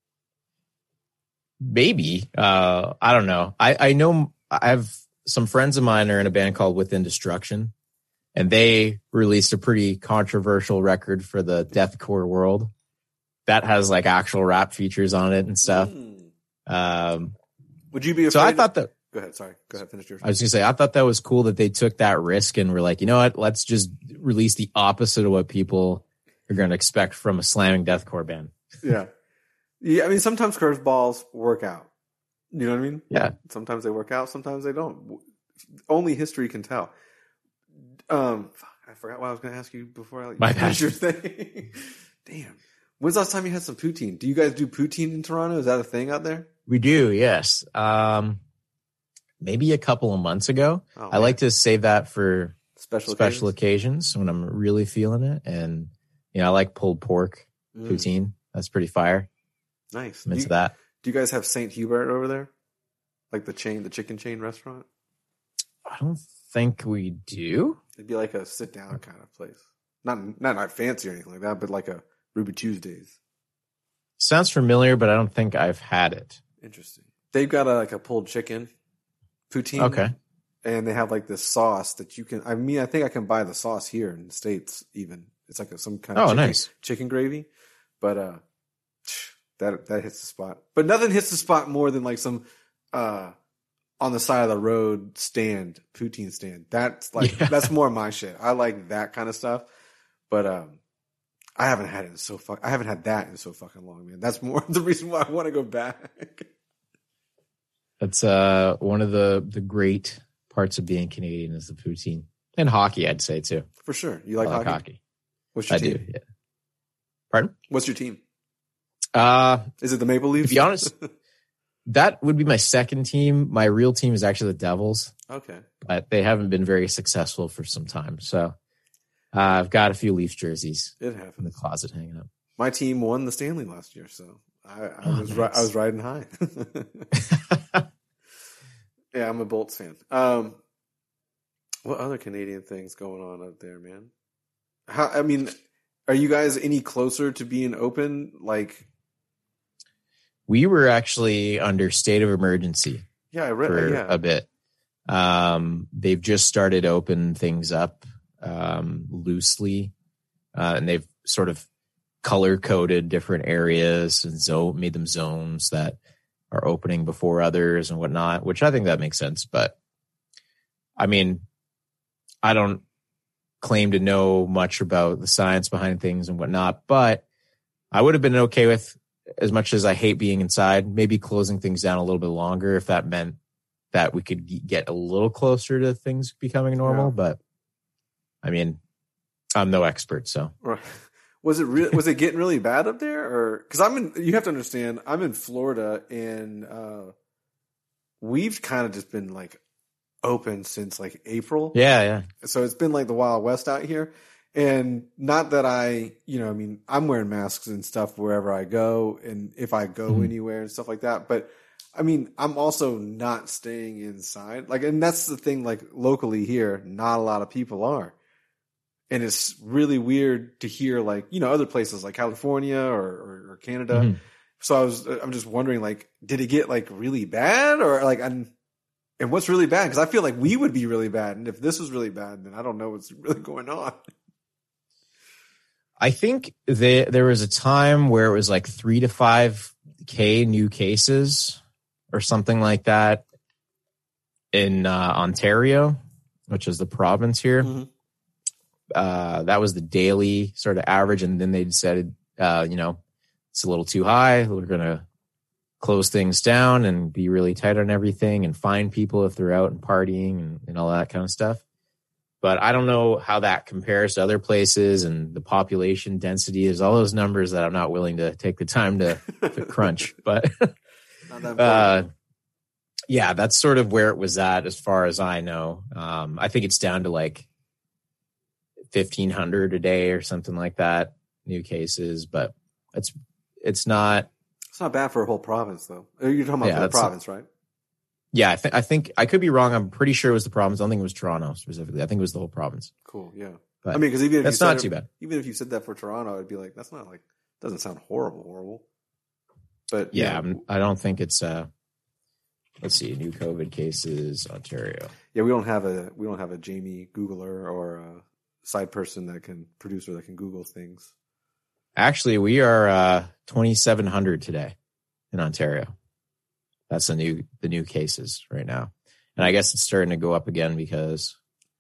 Maybe. I don't know. I know I have some friends of mine are in a band called Within Destruction, and they released a pretty controversial record for the deathcore world that has like actual rap features on it and stuff. Would you be afraid? So I thought that. Go ahead. Sorry. Go ahead. Finish yours. I was going to say, I thought that was cool that they took that risk and were like, you know what? Let's just release the opposite of what people are going to expect from a slamming deathcore band. Yeah. I mean, sometimes curveballs work out. You know what I mean? Yeah. Sometimes they work out. Sometimes they don't. Only history can tell. I forgot what I was going to ask you before I finish your thing. Damn. When's the last time you had some poutine? Do you guys do poutine in Toronto? Is that a thing out there? We do, yes. Maybe a couple of months ago. Oh, I like to save that for special occasions when I'm really feeling it. And, I like pulled pork poutine. That's pretty fire. Nice. I'm into that. Do you guys have St. Hubert over there? Like the chicken chain restaurant? I don't think we do. It'd be like a sit down kind of place. Not fancy or anything like that, but like a Ruby Tuesdays. Sounds familiar, but I don't think I've had it. Interesting. They've got a pulled chicken poutine. Okay. and they have like this sauce that you can. I mean, I think I can buy the sauce here in the States. Even it's like some kind of chicken gravy, but that hits the spot. But nothing hits the spot more than like some on the side of the road poutine stand. That's like that's more my shit. I like that kind of stuff, but I haven't had that in so fucking long, man. That's more the reason why I want to go back. That's one of the great parts of being Canadian is the poutine and hockey. I'd say too. For sure, you like hockey. What's your team? I do. Yeah. Pardon? What's your team? Is it the Maple Leafs? To be honest, that would be my second team. My real team is actually the Devils. Okay, but they haven't been very successful for some time. So I've got a few Leafs jerseys. It happens in the closet hanging up. My team won the Stanley last year, so I was riding high. Yeah, I'm a Bolts fan. What other Canadian things going on up there, man? Are you guys any closer to being open? Like, we were actually under state of emergency. Yeah, I read for a bit. They've just started open things up loosely, and they've sort of color coded different areas and made them zones that are opening before others and whatnot, which I think that makes sense. But I mean, I don't claim to know much about the science behind things and whatnot, but I would have been okay with, as much as I hate being inside, maybe closing things down a little bit longer if that meant that we could get a little closer to things becoming normal. Yeah. But I mean, I'm no expert, so. Right. Was it getting really bad up there, or because you have to understand, I'm in Florida, and we've kind of just been like open since like April. Yeah. So it's been like the Wild West out here, and not that I'm wearing masks and stuff wherever I go, and if I go anywhere and stuff like that. But I mean, I'm also not staying inside, like, and that's the thing. Like locally here, not a lot of people are. And it's really weird to hear, like, other places like California or Canada. Mm-hmm. So I'm just wondering, like, did it get like really bad, or like, and what's really bad? Because I feel like we would be really bad, and if this was really bad, then I don't know what's really going on. I think there was a time where it was like 3 to 5K new cases or something like that in Ontario, which is the province here. Mm-hmm. That was the daily sort of average. And then they decided, it's a little too high. We're going to close things down and be really tight on everything and fine people if they're out and partying and all that kind of stuff. But I don't know how that compares to other places and the population density. There's all those numbers that I'm not willing to take the time to crunch. But yeah, that's sort of where it was at as far as I know. I think it's down to like 1,500 a day or something like that, new cases, but it's not bad for a whole province though. You're talking about the province, right? Yeah, I think I could be wrong. I'm pretty sure it was the province. I don't think it was Toronto specifically. I think it was the whole province. Cool. Yeah. But I mean, because even if that's not too bad. Even if you said that for Toronto, I'd be like, that's not like, doesn't sound horrible. But yeah, I don't think it's let's see, new COVID cases, Ontario. Yeah, we don't have a Jamie Googler or a side person that can Google things. Actually, we are 2,700 today in Ontario. That's the new cases right now. And I guess it's starting to go up again because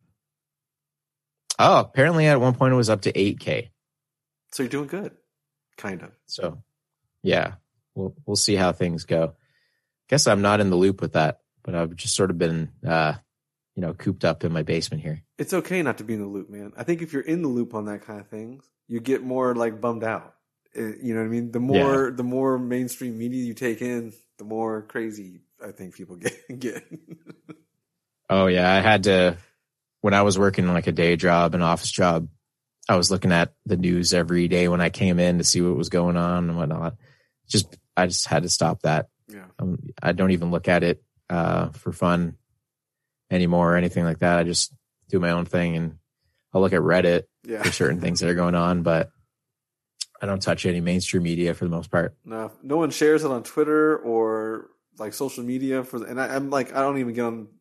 apparently at one point it was up to 8K. So you're doing good. Kind of. So yeah, we'll see how things go. Guess I'm not in the loop with that, but I've just sort of been cooped up in my basement here. It's okay not to be in the loop, man. I think if you're in the loop on that kind of things, you get more like bummed out. You know what I mean? The more mainstream media you take in, the more crazy I think people get. Oh yeah, I had to, when I was working like a day job, an office job, I was looking at the news every day when I came in to see what was going on and whatnot. I just had to stop that. Yeah. I don't even look at it for fun anymore or anything like that. I just do my own thing, and I'll look at Reddit for certain things that are going on, but I don't touch any mainstream media for the most part. No one shares it on Twitter or like social media I'm like, I don't even get on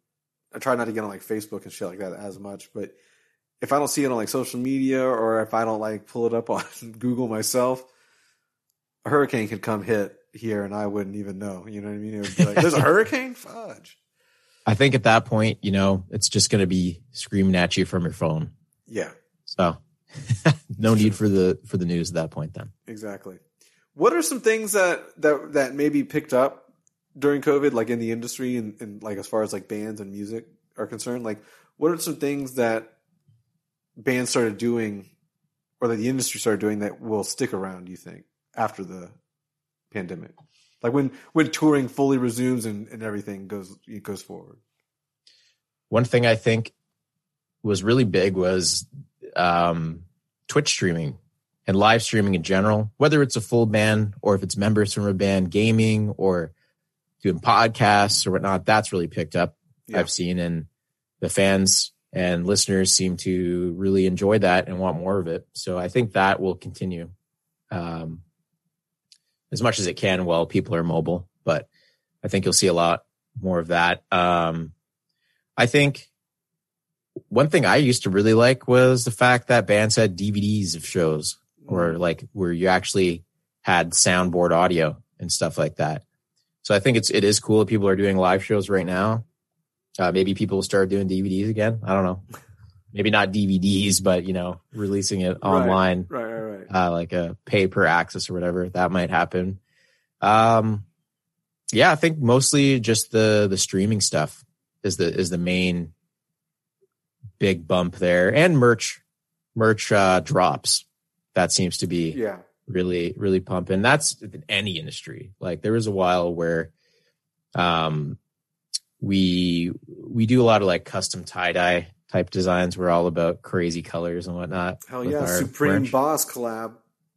I try not to get on like Facebook and shit like that as much, but if I don't see it on like social media or if I don't like pull it up on Google myself, a hurricane could come hit here and I wouldn't even know. You know what I mean? It would be like, there's a hurricane? Fudge. I think at that point, it's just going to be screaming at you from your phone. Yeah. So no need for the news at that point then. Exactly. What are some things that maybe picked up during COVID, like in the industry and like as far as like bands and music are concerned? Like what are some things that bands started doing or that the industry started doing that will stick around, you think, after the pandemic? Like when touring fully resumes and everything goes forward. One thing I think was really big was Twitch streaming and live streaming in general, whether it's a full band or if it's members from a band gaming or doing podcasts or whatnot. That's really picked up. Yeah. I've seen, and the fans and listeners seem to really enjoy that and want more of it. So I think that will continue as much as it can while people are mobile, but I think you'll see a lot more of that. I think one thing I used to really like was the fact that bands had DVDs of shows or like where you actually had soundboard audio and stuff like that. So I think it is cool that people are doing live shows right now. Maybe people will start doing DVDs again. I don't know. Maybe not DVDs, but releasing it online, right. Like a pay per access or whatever, that might happen. I think mostly just the streaming stuff is the main big bump there, and merch drops. That seems to be really, really pumping. That's in any industry. Like there was a while where, we do a lot of like custom tie-dye type designs. We're all about crazy colors and whatnot. Hell yeah. Supreme merch. Boss collab.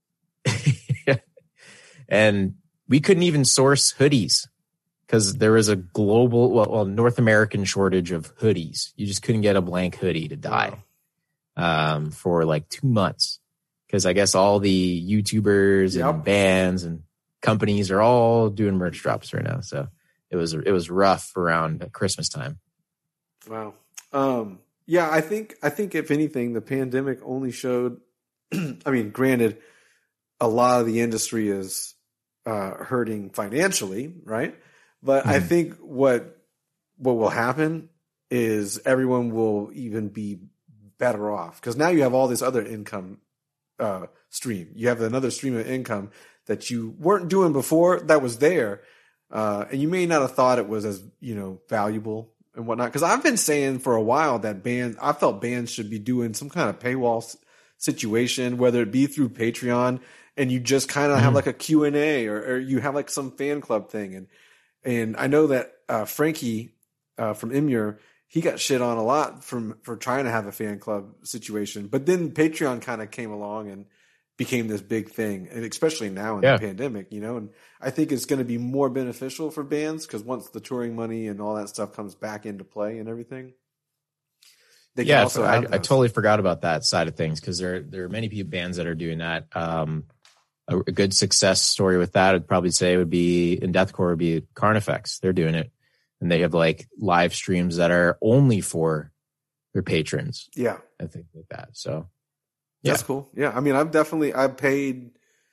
And we couldn't even source hoodies because there was a global, North American shortage of hoodies. You just couldn't get a blank hoodie to dye for like 2 months. Because I guess all the YouTubers and bands and companies are all doing merch drops right now. So it was rough around Christmas time. Wow. I think if anything, the pandemic only showed, I mean, granted, a lot of the industry is hurting financially, right? But I think what will happen is everyone will even be better off because now you have all this other income stream. You have another stream of income that you weren't doing before that was there. And you may not have thought it was as, valuable and whatnot. Cause I've been saying for a while that I felt bands should be doing some kind of paywall situation, whether it be through Patreon and you just kind of have like a Q&A or you have like some fan club thing. And I know that, Frankie, from Imure, he got shit on a lot for trying to have a fan club situation, but then Patreon kind of came along and became this big thing, and especially now in the pandemic, and I think it's going to be more beneficial for bands because once the touring money and all that stuff comes back into play and everything, they can also I totally forgot about that side of things because there are many bands that are doing that. A good success story with that, I'd probably say would be in deathcore would be Carnifex. They're doing it, and they have like live streams that are only for their patrons. Yeah, and things like that. So. That's cool. Yeah. I mean, I paid,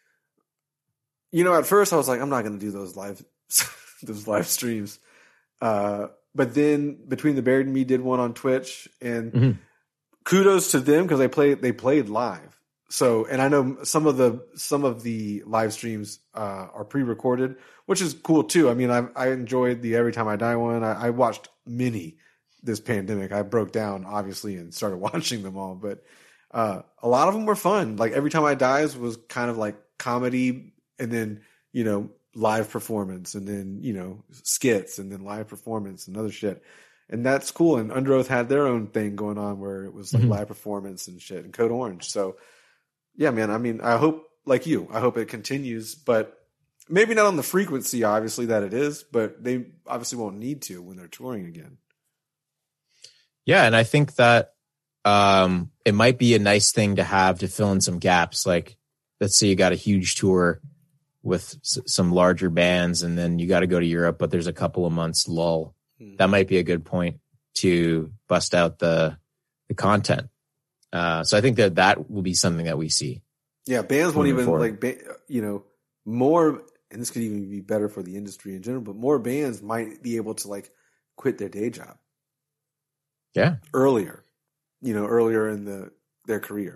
at first I was like, I'm not going to do those live streams. But then Between the Buried and Me did one on Twitch and kudos to them because they played live. So, and I know some of the live streams, are pre-recorded, which is cool too. I mean, I enjoyed the Every Time I Die one. I watched many this pandemic. I broke down obviously and started watching them all, but a lot of them were fun. Like Every Time I Dies was kind of like comedy and then, live performance and then, skits and then live performance and other shit. And that's cool. And Under Oath had their own thing going on where it was like live performance and shit and Code Orange. So yeah, man, I mean, I hope it continues, but maybe not on the frequency, obviously, that it is, but they obviously won't need to when they're touring again. Yeah. And I think that, it might be a nice thing to have to fill in some gaps. Like, let's say you got a huge tour with some larger bands and then you got to go to Europe, but there's a couple of months lull. That might be a good point to bust out the content. So I think that will be something that we see. Yeah, bands won't moving even forward. more, and this could even be better for the industry in general, but more bands might be able to quit their day job. Yeah. Earlier in their career.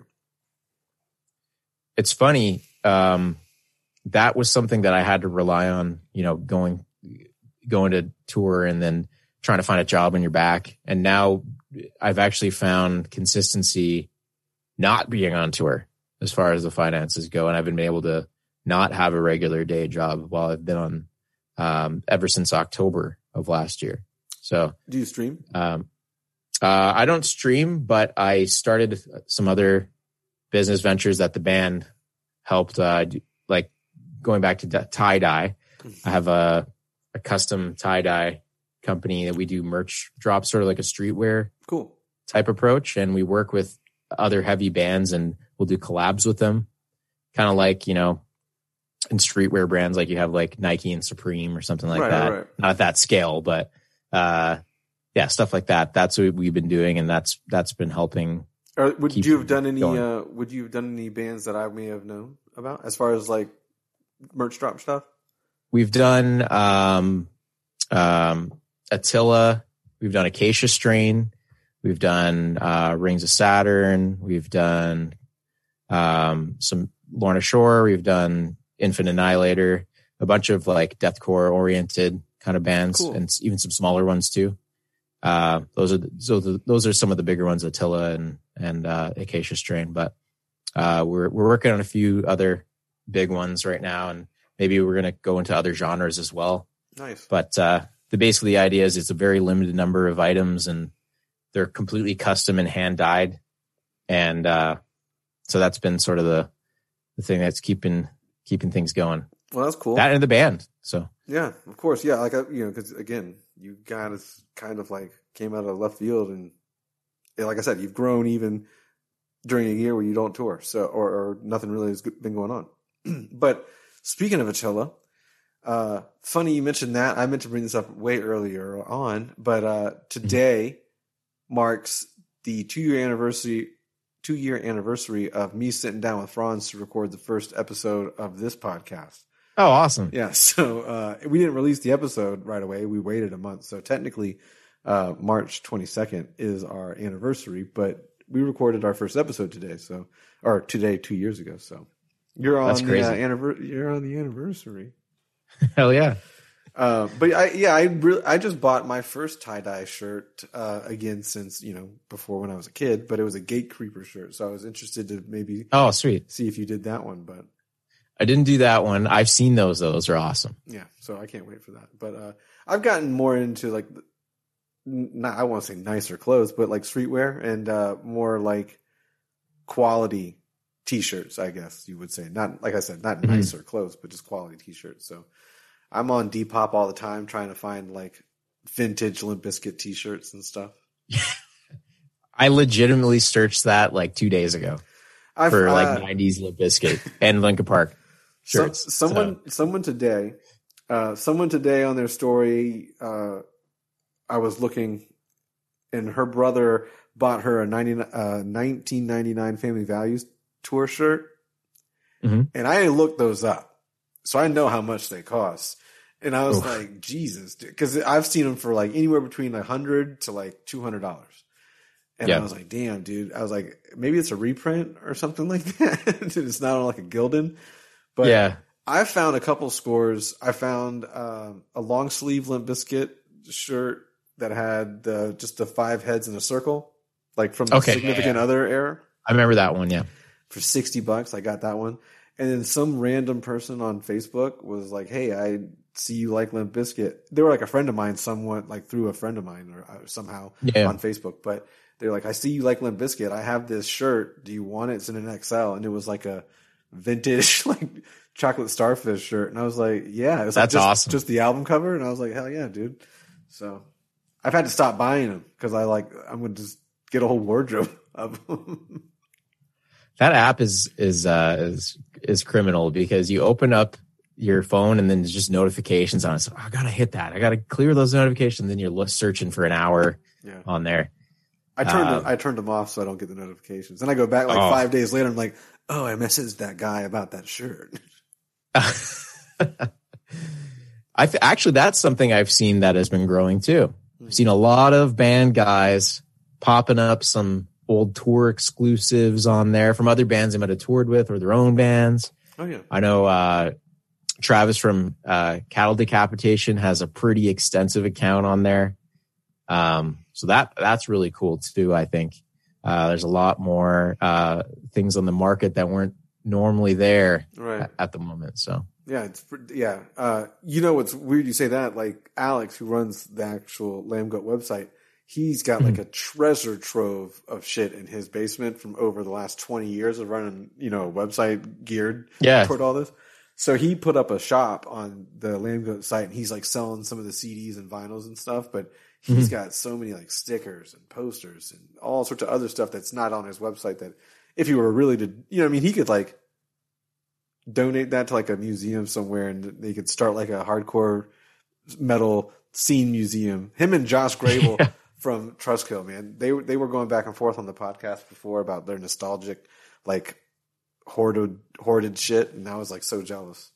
It's funny. That was something that I had to rely on, going to tour and then trying to find a job when you're back. And now I've actually found consistency not being on tour as far as the finances go. And I've been able to not have a regular day job while I've been on, ever since October of last year. So do you stream? I don't stream, but I started some other business ventures that the band helped, like going back to tie-dye. I have a custom tie-dye company that we do merch drops, sort of like a streetwear cool type approach. And we work with other heavy bands and we'll do collabs with them. Kind of like, in streetwear brands, like you have like Nike and Supreme or something like that. Right. Not at that scale, but, yeah, stuff like that. That's what we've been doing. And that's been helping. Would you have done any bands that I may have known about as far as like merch drop stuff? We've done, Attila. We've done Acacia Strain. We've done, Rings of Saturn. We've done, some Lorna Shore. We've done Infant Annihilator, a bunch of like deathcore oriented kind of bands, cool. And even some smaller ones too. Those are some of the bigger ones, Attila and Acacia Strain, but we're working on a few other big ones right now, and maybe we're going to go into other genres as well. Nice. But the idea is it's a very limited number of items, and they're completely custom and hand dyed, and so that's been sort of the thing that's keeping things going. Well, that's cool. That and the band. So yeah, of course, yeah, because again, you guys kind of like came out of left field, and like I said, you've grown even during a year where you don't tour, so or nothing really has been going on. But speaking of Attila, funny you mentioned that. I meant to bring this up way earlier on, but today marks the 2-year anniversary of me sitting down with Franz to record the first episode of this podcast. Oh, awesome. Yeah. So, we didn't release the episode right away. We waited a month. So technically, March 22nd is our anniversary, but we recorded our first episode today. 2 years ago. So you're on you're on the anniversary. Hell yeah. But I just bought my first tie-dye shirt, again, since, before when I was a kid, but it was a Gate Creeper shirt. So I was interested to maybe sweet. See if you did that one, but I didn't do that one. I've seen those though. Those are awesome. Yeah. So I can't wait for that. But, I've gotten more into like, I won't say nicer clothes, but like streetwear and, more like quality t-shirts, I guess you would say. Not, like I said, not nicer clothes, but just quality t-shirts. So I'm on Depop all the time trying to find like vintage Limp Bizkit t-shirts and stuff. I legitimately searched that like 2 days ago for like 90s Limp Bizkit and Linkin Park shirts. Someone today on their story, I was looking, and her brother bought her a 1999 Family Values tour shirt. Mm-hmm. And I looked those up, so I know how much they cost. And I was like, Jesus, because I've seen them for like anywhere between $100 to like $200. And I was like, damn, dude. I was like, maybe it's a reprint or something like that. It's not like a Gildan. But yeah, I found a couple scores. I found a long sleeve Limp Bizkit shirt that had just the 5 heads in a circle, like from the Significant Other era. I remember that one, yeah. For $60, I got that one. And then some random person on Facebook was like, hey, I see you like Limp Bizkit. They were like a friend of mine, somewhat like through a friend of mine or somehow on Facebook. But they're like, I see you like Limp Bizkit. I have this shirt. Do you want it? It's in an XL. And it was like a vintage, like chocolate starfish shirt. And I was like, yeah. It was That's awesome. Just the album cover. And I was like, hell yeah, dude. So I've had to stop buying them because I'm going to just get a whole wardrobe of them. That app is criminal because you open up your phone and then there's just notifications on it. So I gotta hit that. I gotta clear those notifications. Then you're searching for an hour on there. I turned them off so I don't get the notifications. Then I go back 5 days later. I'm like, oh, I messaged that guy about that shirt. Actually, that's something I've seen that has been growing too. I've seen a lot of band guys popping up some old tour exclusives on there from other bands they might have toured with or their own bands. Oh yeah. I know Travis from Cattle Decapitation has a pretty extensive account on there. So that's really cool too, I think. There's a lot more things on the market that weren't normally there at the moment. So yeah, you know what's weird? You say that, like Alex, who runs the actual Lamb Goat website, he's got like a treasure trove of shit in his basement from over the last 20 years of running, a website geared toward all this. So he put up a shop on the Lamb Goat site, and he's like selling some of the CDs and vinyls and stuff, but he's got so many like stickers and posters and all sorts of other stuff that's not on his website that if he were really to, he could like donate that to like a museum somewhere and they could start like a hardcore metal scene museum. Him and Josh Grable from Trustkill, man, they were going back and forth on the podcast before about their nostalgic, like hoarded shit. And I was like so jealous.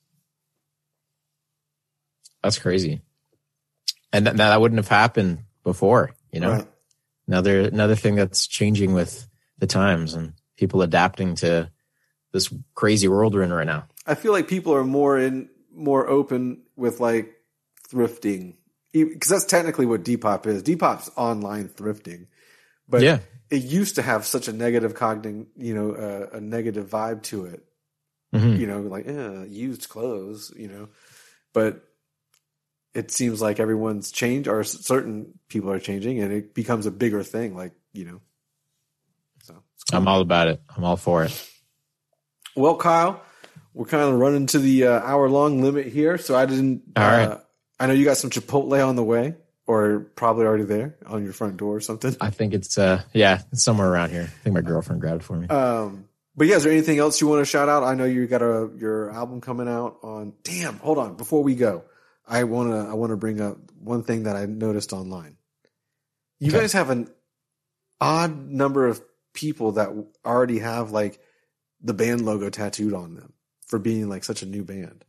That's crazy. And that wouldn't have happened before, Right. Another thing that's changing with the times and people adapting to this crazy world we're in right now. I feel like people are more open with like thrifting, because that's technically what Depop is. Depop's online thrifting, but it used to have such a negative a negative vibe to it. Like used clothes, but it seems like everyone's changed, or certain people are changing, and it becomes a bigger thing. Like so it's cool. I'm all about it. I'm all for it. Well, Kyle, we're kind of running to the hour-long limit here, so I didn't. All right. I know you got some Chipotle on the way, or probably already there on your front door or something. I think it's it's somewhere around here. I think my girlfriend grabbed it for me. But yeah, is there anything else you want to shout out? I know you got your album coming out on. Damn, hold on. Before we go, I wanna bring up one thing that I noticed online. You guys have an odd number of people that already have like the band logo tattooed on them for being like such a new band.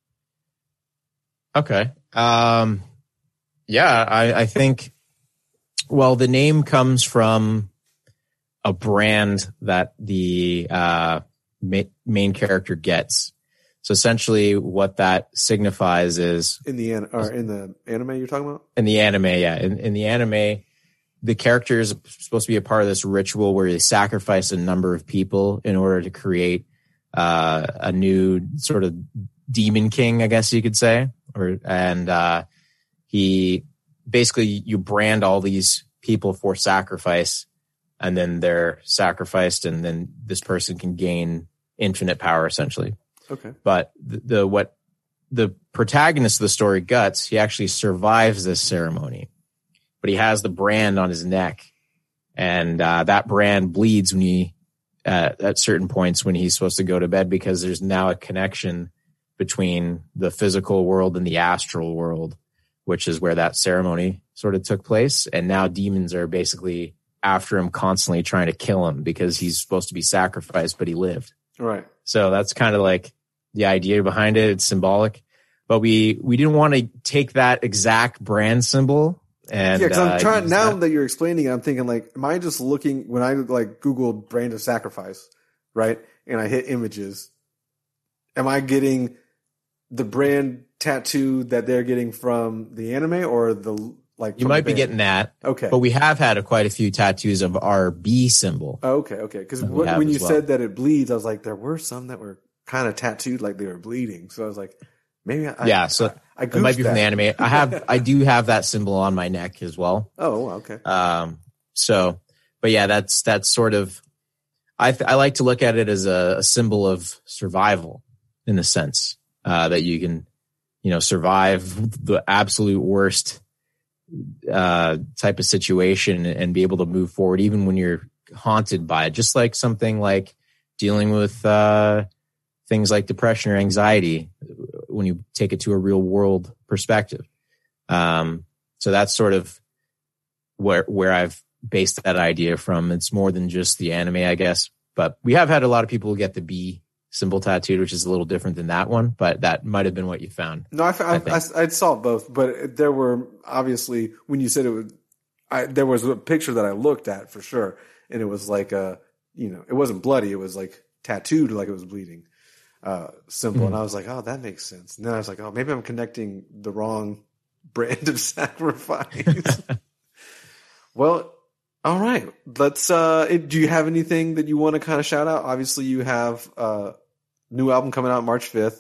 Okay. I think, the name comes from a brand that the main character gets. So essentially what that signifies is in the anime you're talking about? In the anime, yeah. In the anime, the character is supposed to be a part of this ritual where they sacrifice a number of people in order to create a new sort of demon king, I guess you could say. He basically, you brand all these people for sacrifice, and then they're sacrificed, and then this person can gain infinite power, essentially. Okay. But what the protagonist of the story, Guts, he actually survives this ceremony. But he has the brand on his neck, and that brand bleeds when at certain points when he's supposed to go to bed, because there's now a connection between the physical world and the astral world, which is where that ceremony sort of took place. And now demons are basically after him, constantly trying to kill him because he's supposed to be sacrificed, but he lived. Right. So that's kind of like the idea behind it. It's symbolic, but we didn't want to take that exact brand symbol. And because I'm trying now that you're explaining it, I'm thinking like, am I just looking when I like Googled brand of sacrifice, right? And I hit images. Am I getting the brand tattoo that they're getting from the anime, or the like? You might be getting that. Okay. But we have had quite a few tattoos of our B symbol. Oh, okay. Because when you said that it bleeds, I was like, there were some that were kind of tattooed like they were bleeding. So I was like, maybe I it might be from the anime. I do have that symbol on my neck as well. Oh, okay. But yeah, that's sort of, I like to look at it as a symbol of survival, in the sense that you can, survive the absolute worst type of situation and be able to move forward even when you're haunted by it. Just like something like dealing with things like depression or anxiety. when you take it to a real world perspective. So that's sort of where I've based that idea from. It's more than just the anime, I guess, but we have had a lot of people get the B symbol tattooed, which is a little different than that one, but that might have been what you found. No, I saw both, but there were obviously, when you said it was, there was a picture that I looked at for sure, and it was like it wasn't bloody, it was like tattooed like it was bleeding symbol, and I was like, oh, that makes sense. And then I was like, oh, maybe I'm connecting the wrong brand of sacrifice. Well, all right. Let's. Do you have anything that you want to kind of shout out? Obviously, you have a new album coming out March 5th.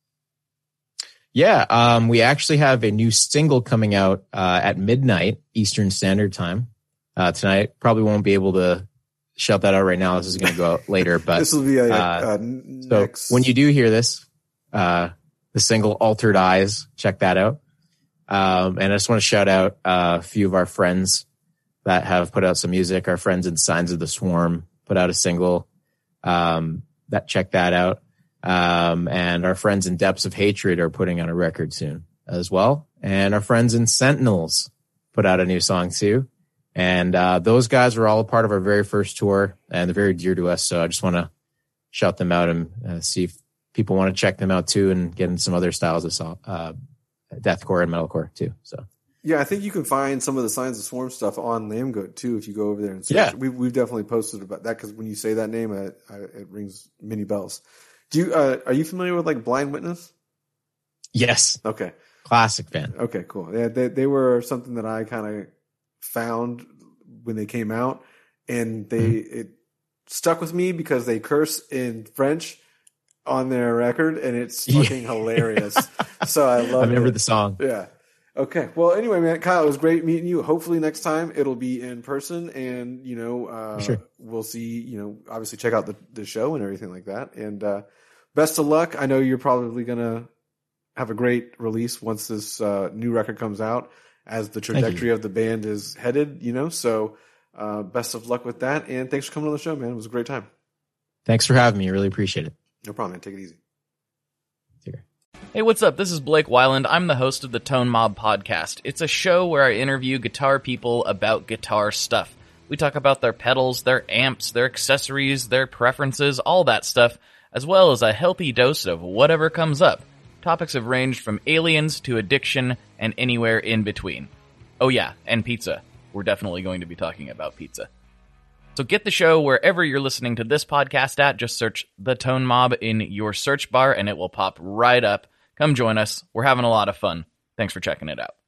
Yeah, we actually have a new single coming out at midnight Eastern Standard Time tonight. Probably won't be able to shout that out right now. This is going to go out later, but this will be next. So when you do hear this, the single "Altered Eyes," check that out. And I just want to shout out a few of our friends that have put out some music. Our friends in Signs of the Swarm put out a single. Check that out. And our friends in Depths of Hatred are putting out a record soon as well. And our friends in Sentinels put out a new song too. And those guys were all a part of our very first tour, and they're very dear to us. So I just want to shout them out and see if people want to check them out too, and get into some other styles of deathcore and metalcore too. So yeah, I think you can find some of the Signs of Swarm stuff on Lambgoat too if you go over there and search. Yeah, we've definitely posted about that, because when you say that name, it rings many bells. Do you are you familiar with like Blind Witness? Yes. Okay. Classic fan. Okay, cool. Yeah, they were something that I kind of found when they came out, and it stuck with me because they curse in French on their record, and it's fucking hilarious. So I love it. I remember the song. Yeah. Okay. Well, anyway, man, Kyle, it was great meeting you. Hopefully next time it'll be in person, and sure. We'll see. Obviously check out the show and everything like that. And best of luck. I know you're probably gonna have a great release once this new record comes out, as the trajectory of the band is headed. So best of luck with that, and thanks for coming on the show, man. It was a great time. Thanks for having me. I really appreciate it. No problem, man. Take it easy. Hey, what's up? This is Blake Wyland. I'm the host of the Tone Mob Podcast. It's a show where I interview guitar people about guitar stuff. We talk about their pedals, their amps, their accessories, their preferences, all that stuff, as well as a healthy dose of whatever comes up. Topics have ranged from aliens to addiction and anywhere in between. Oh yeah, and pizza. We're definitely going to be talking about pizza. So get the show wherever you're listening to this podcast at. Just search The Tone Mob in your search bar and it will pop right up. Come join us. We're having a lot of fun. Thanks for checking it out.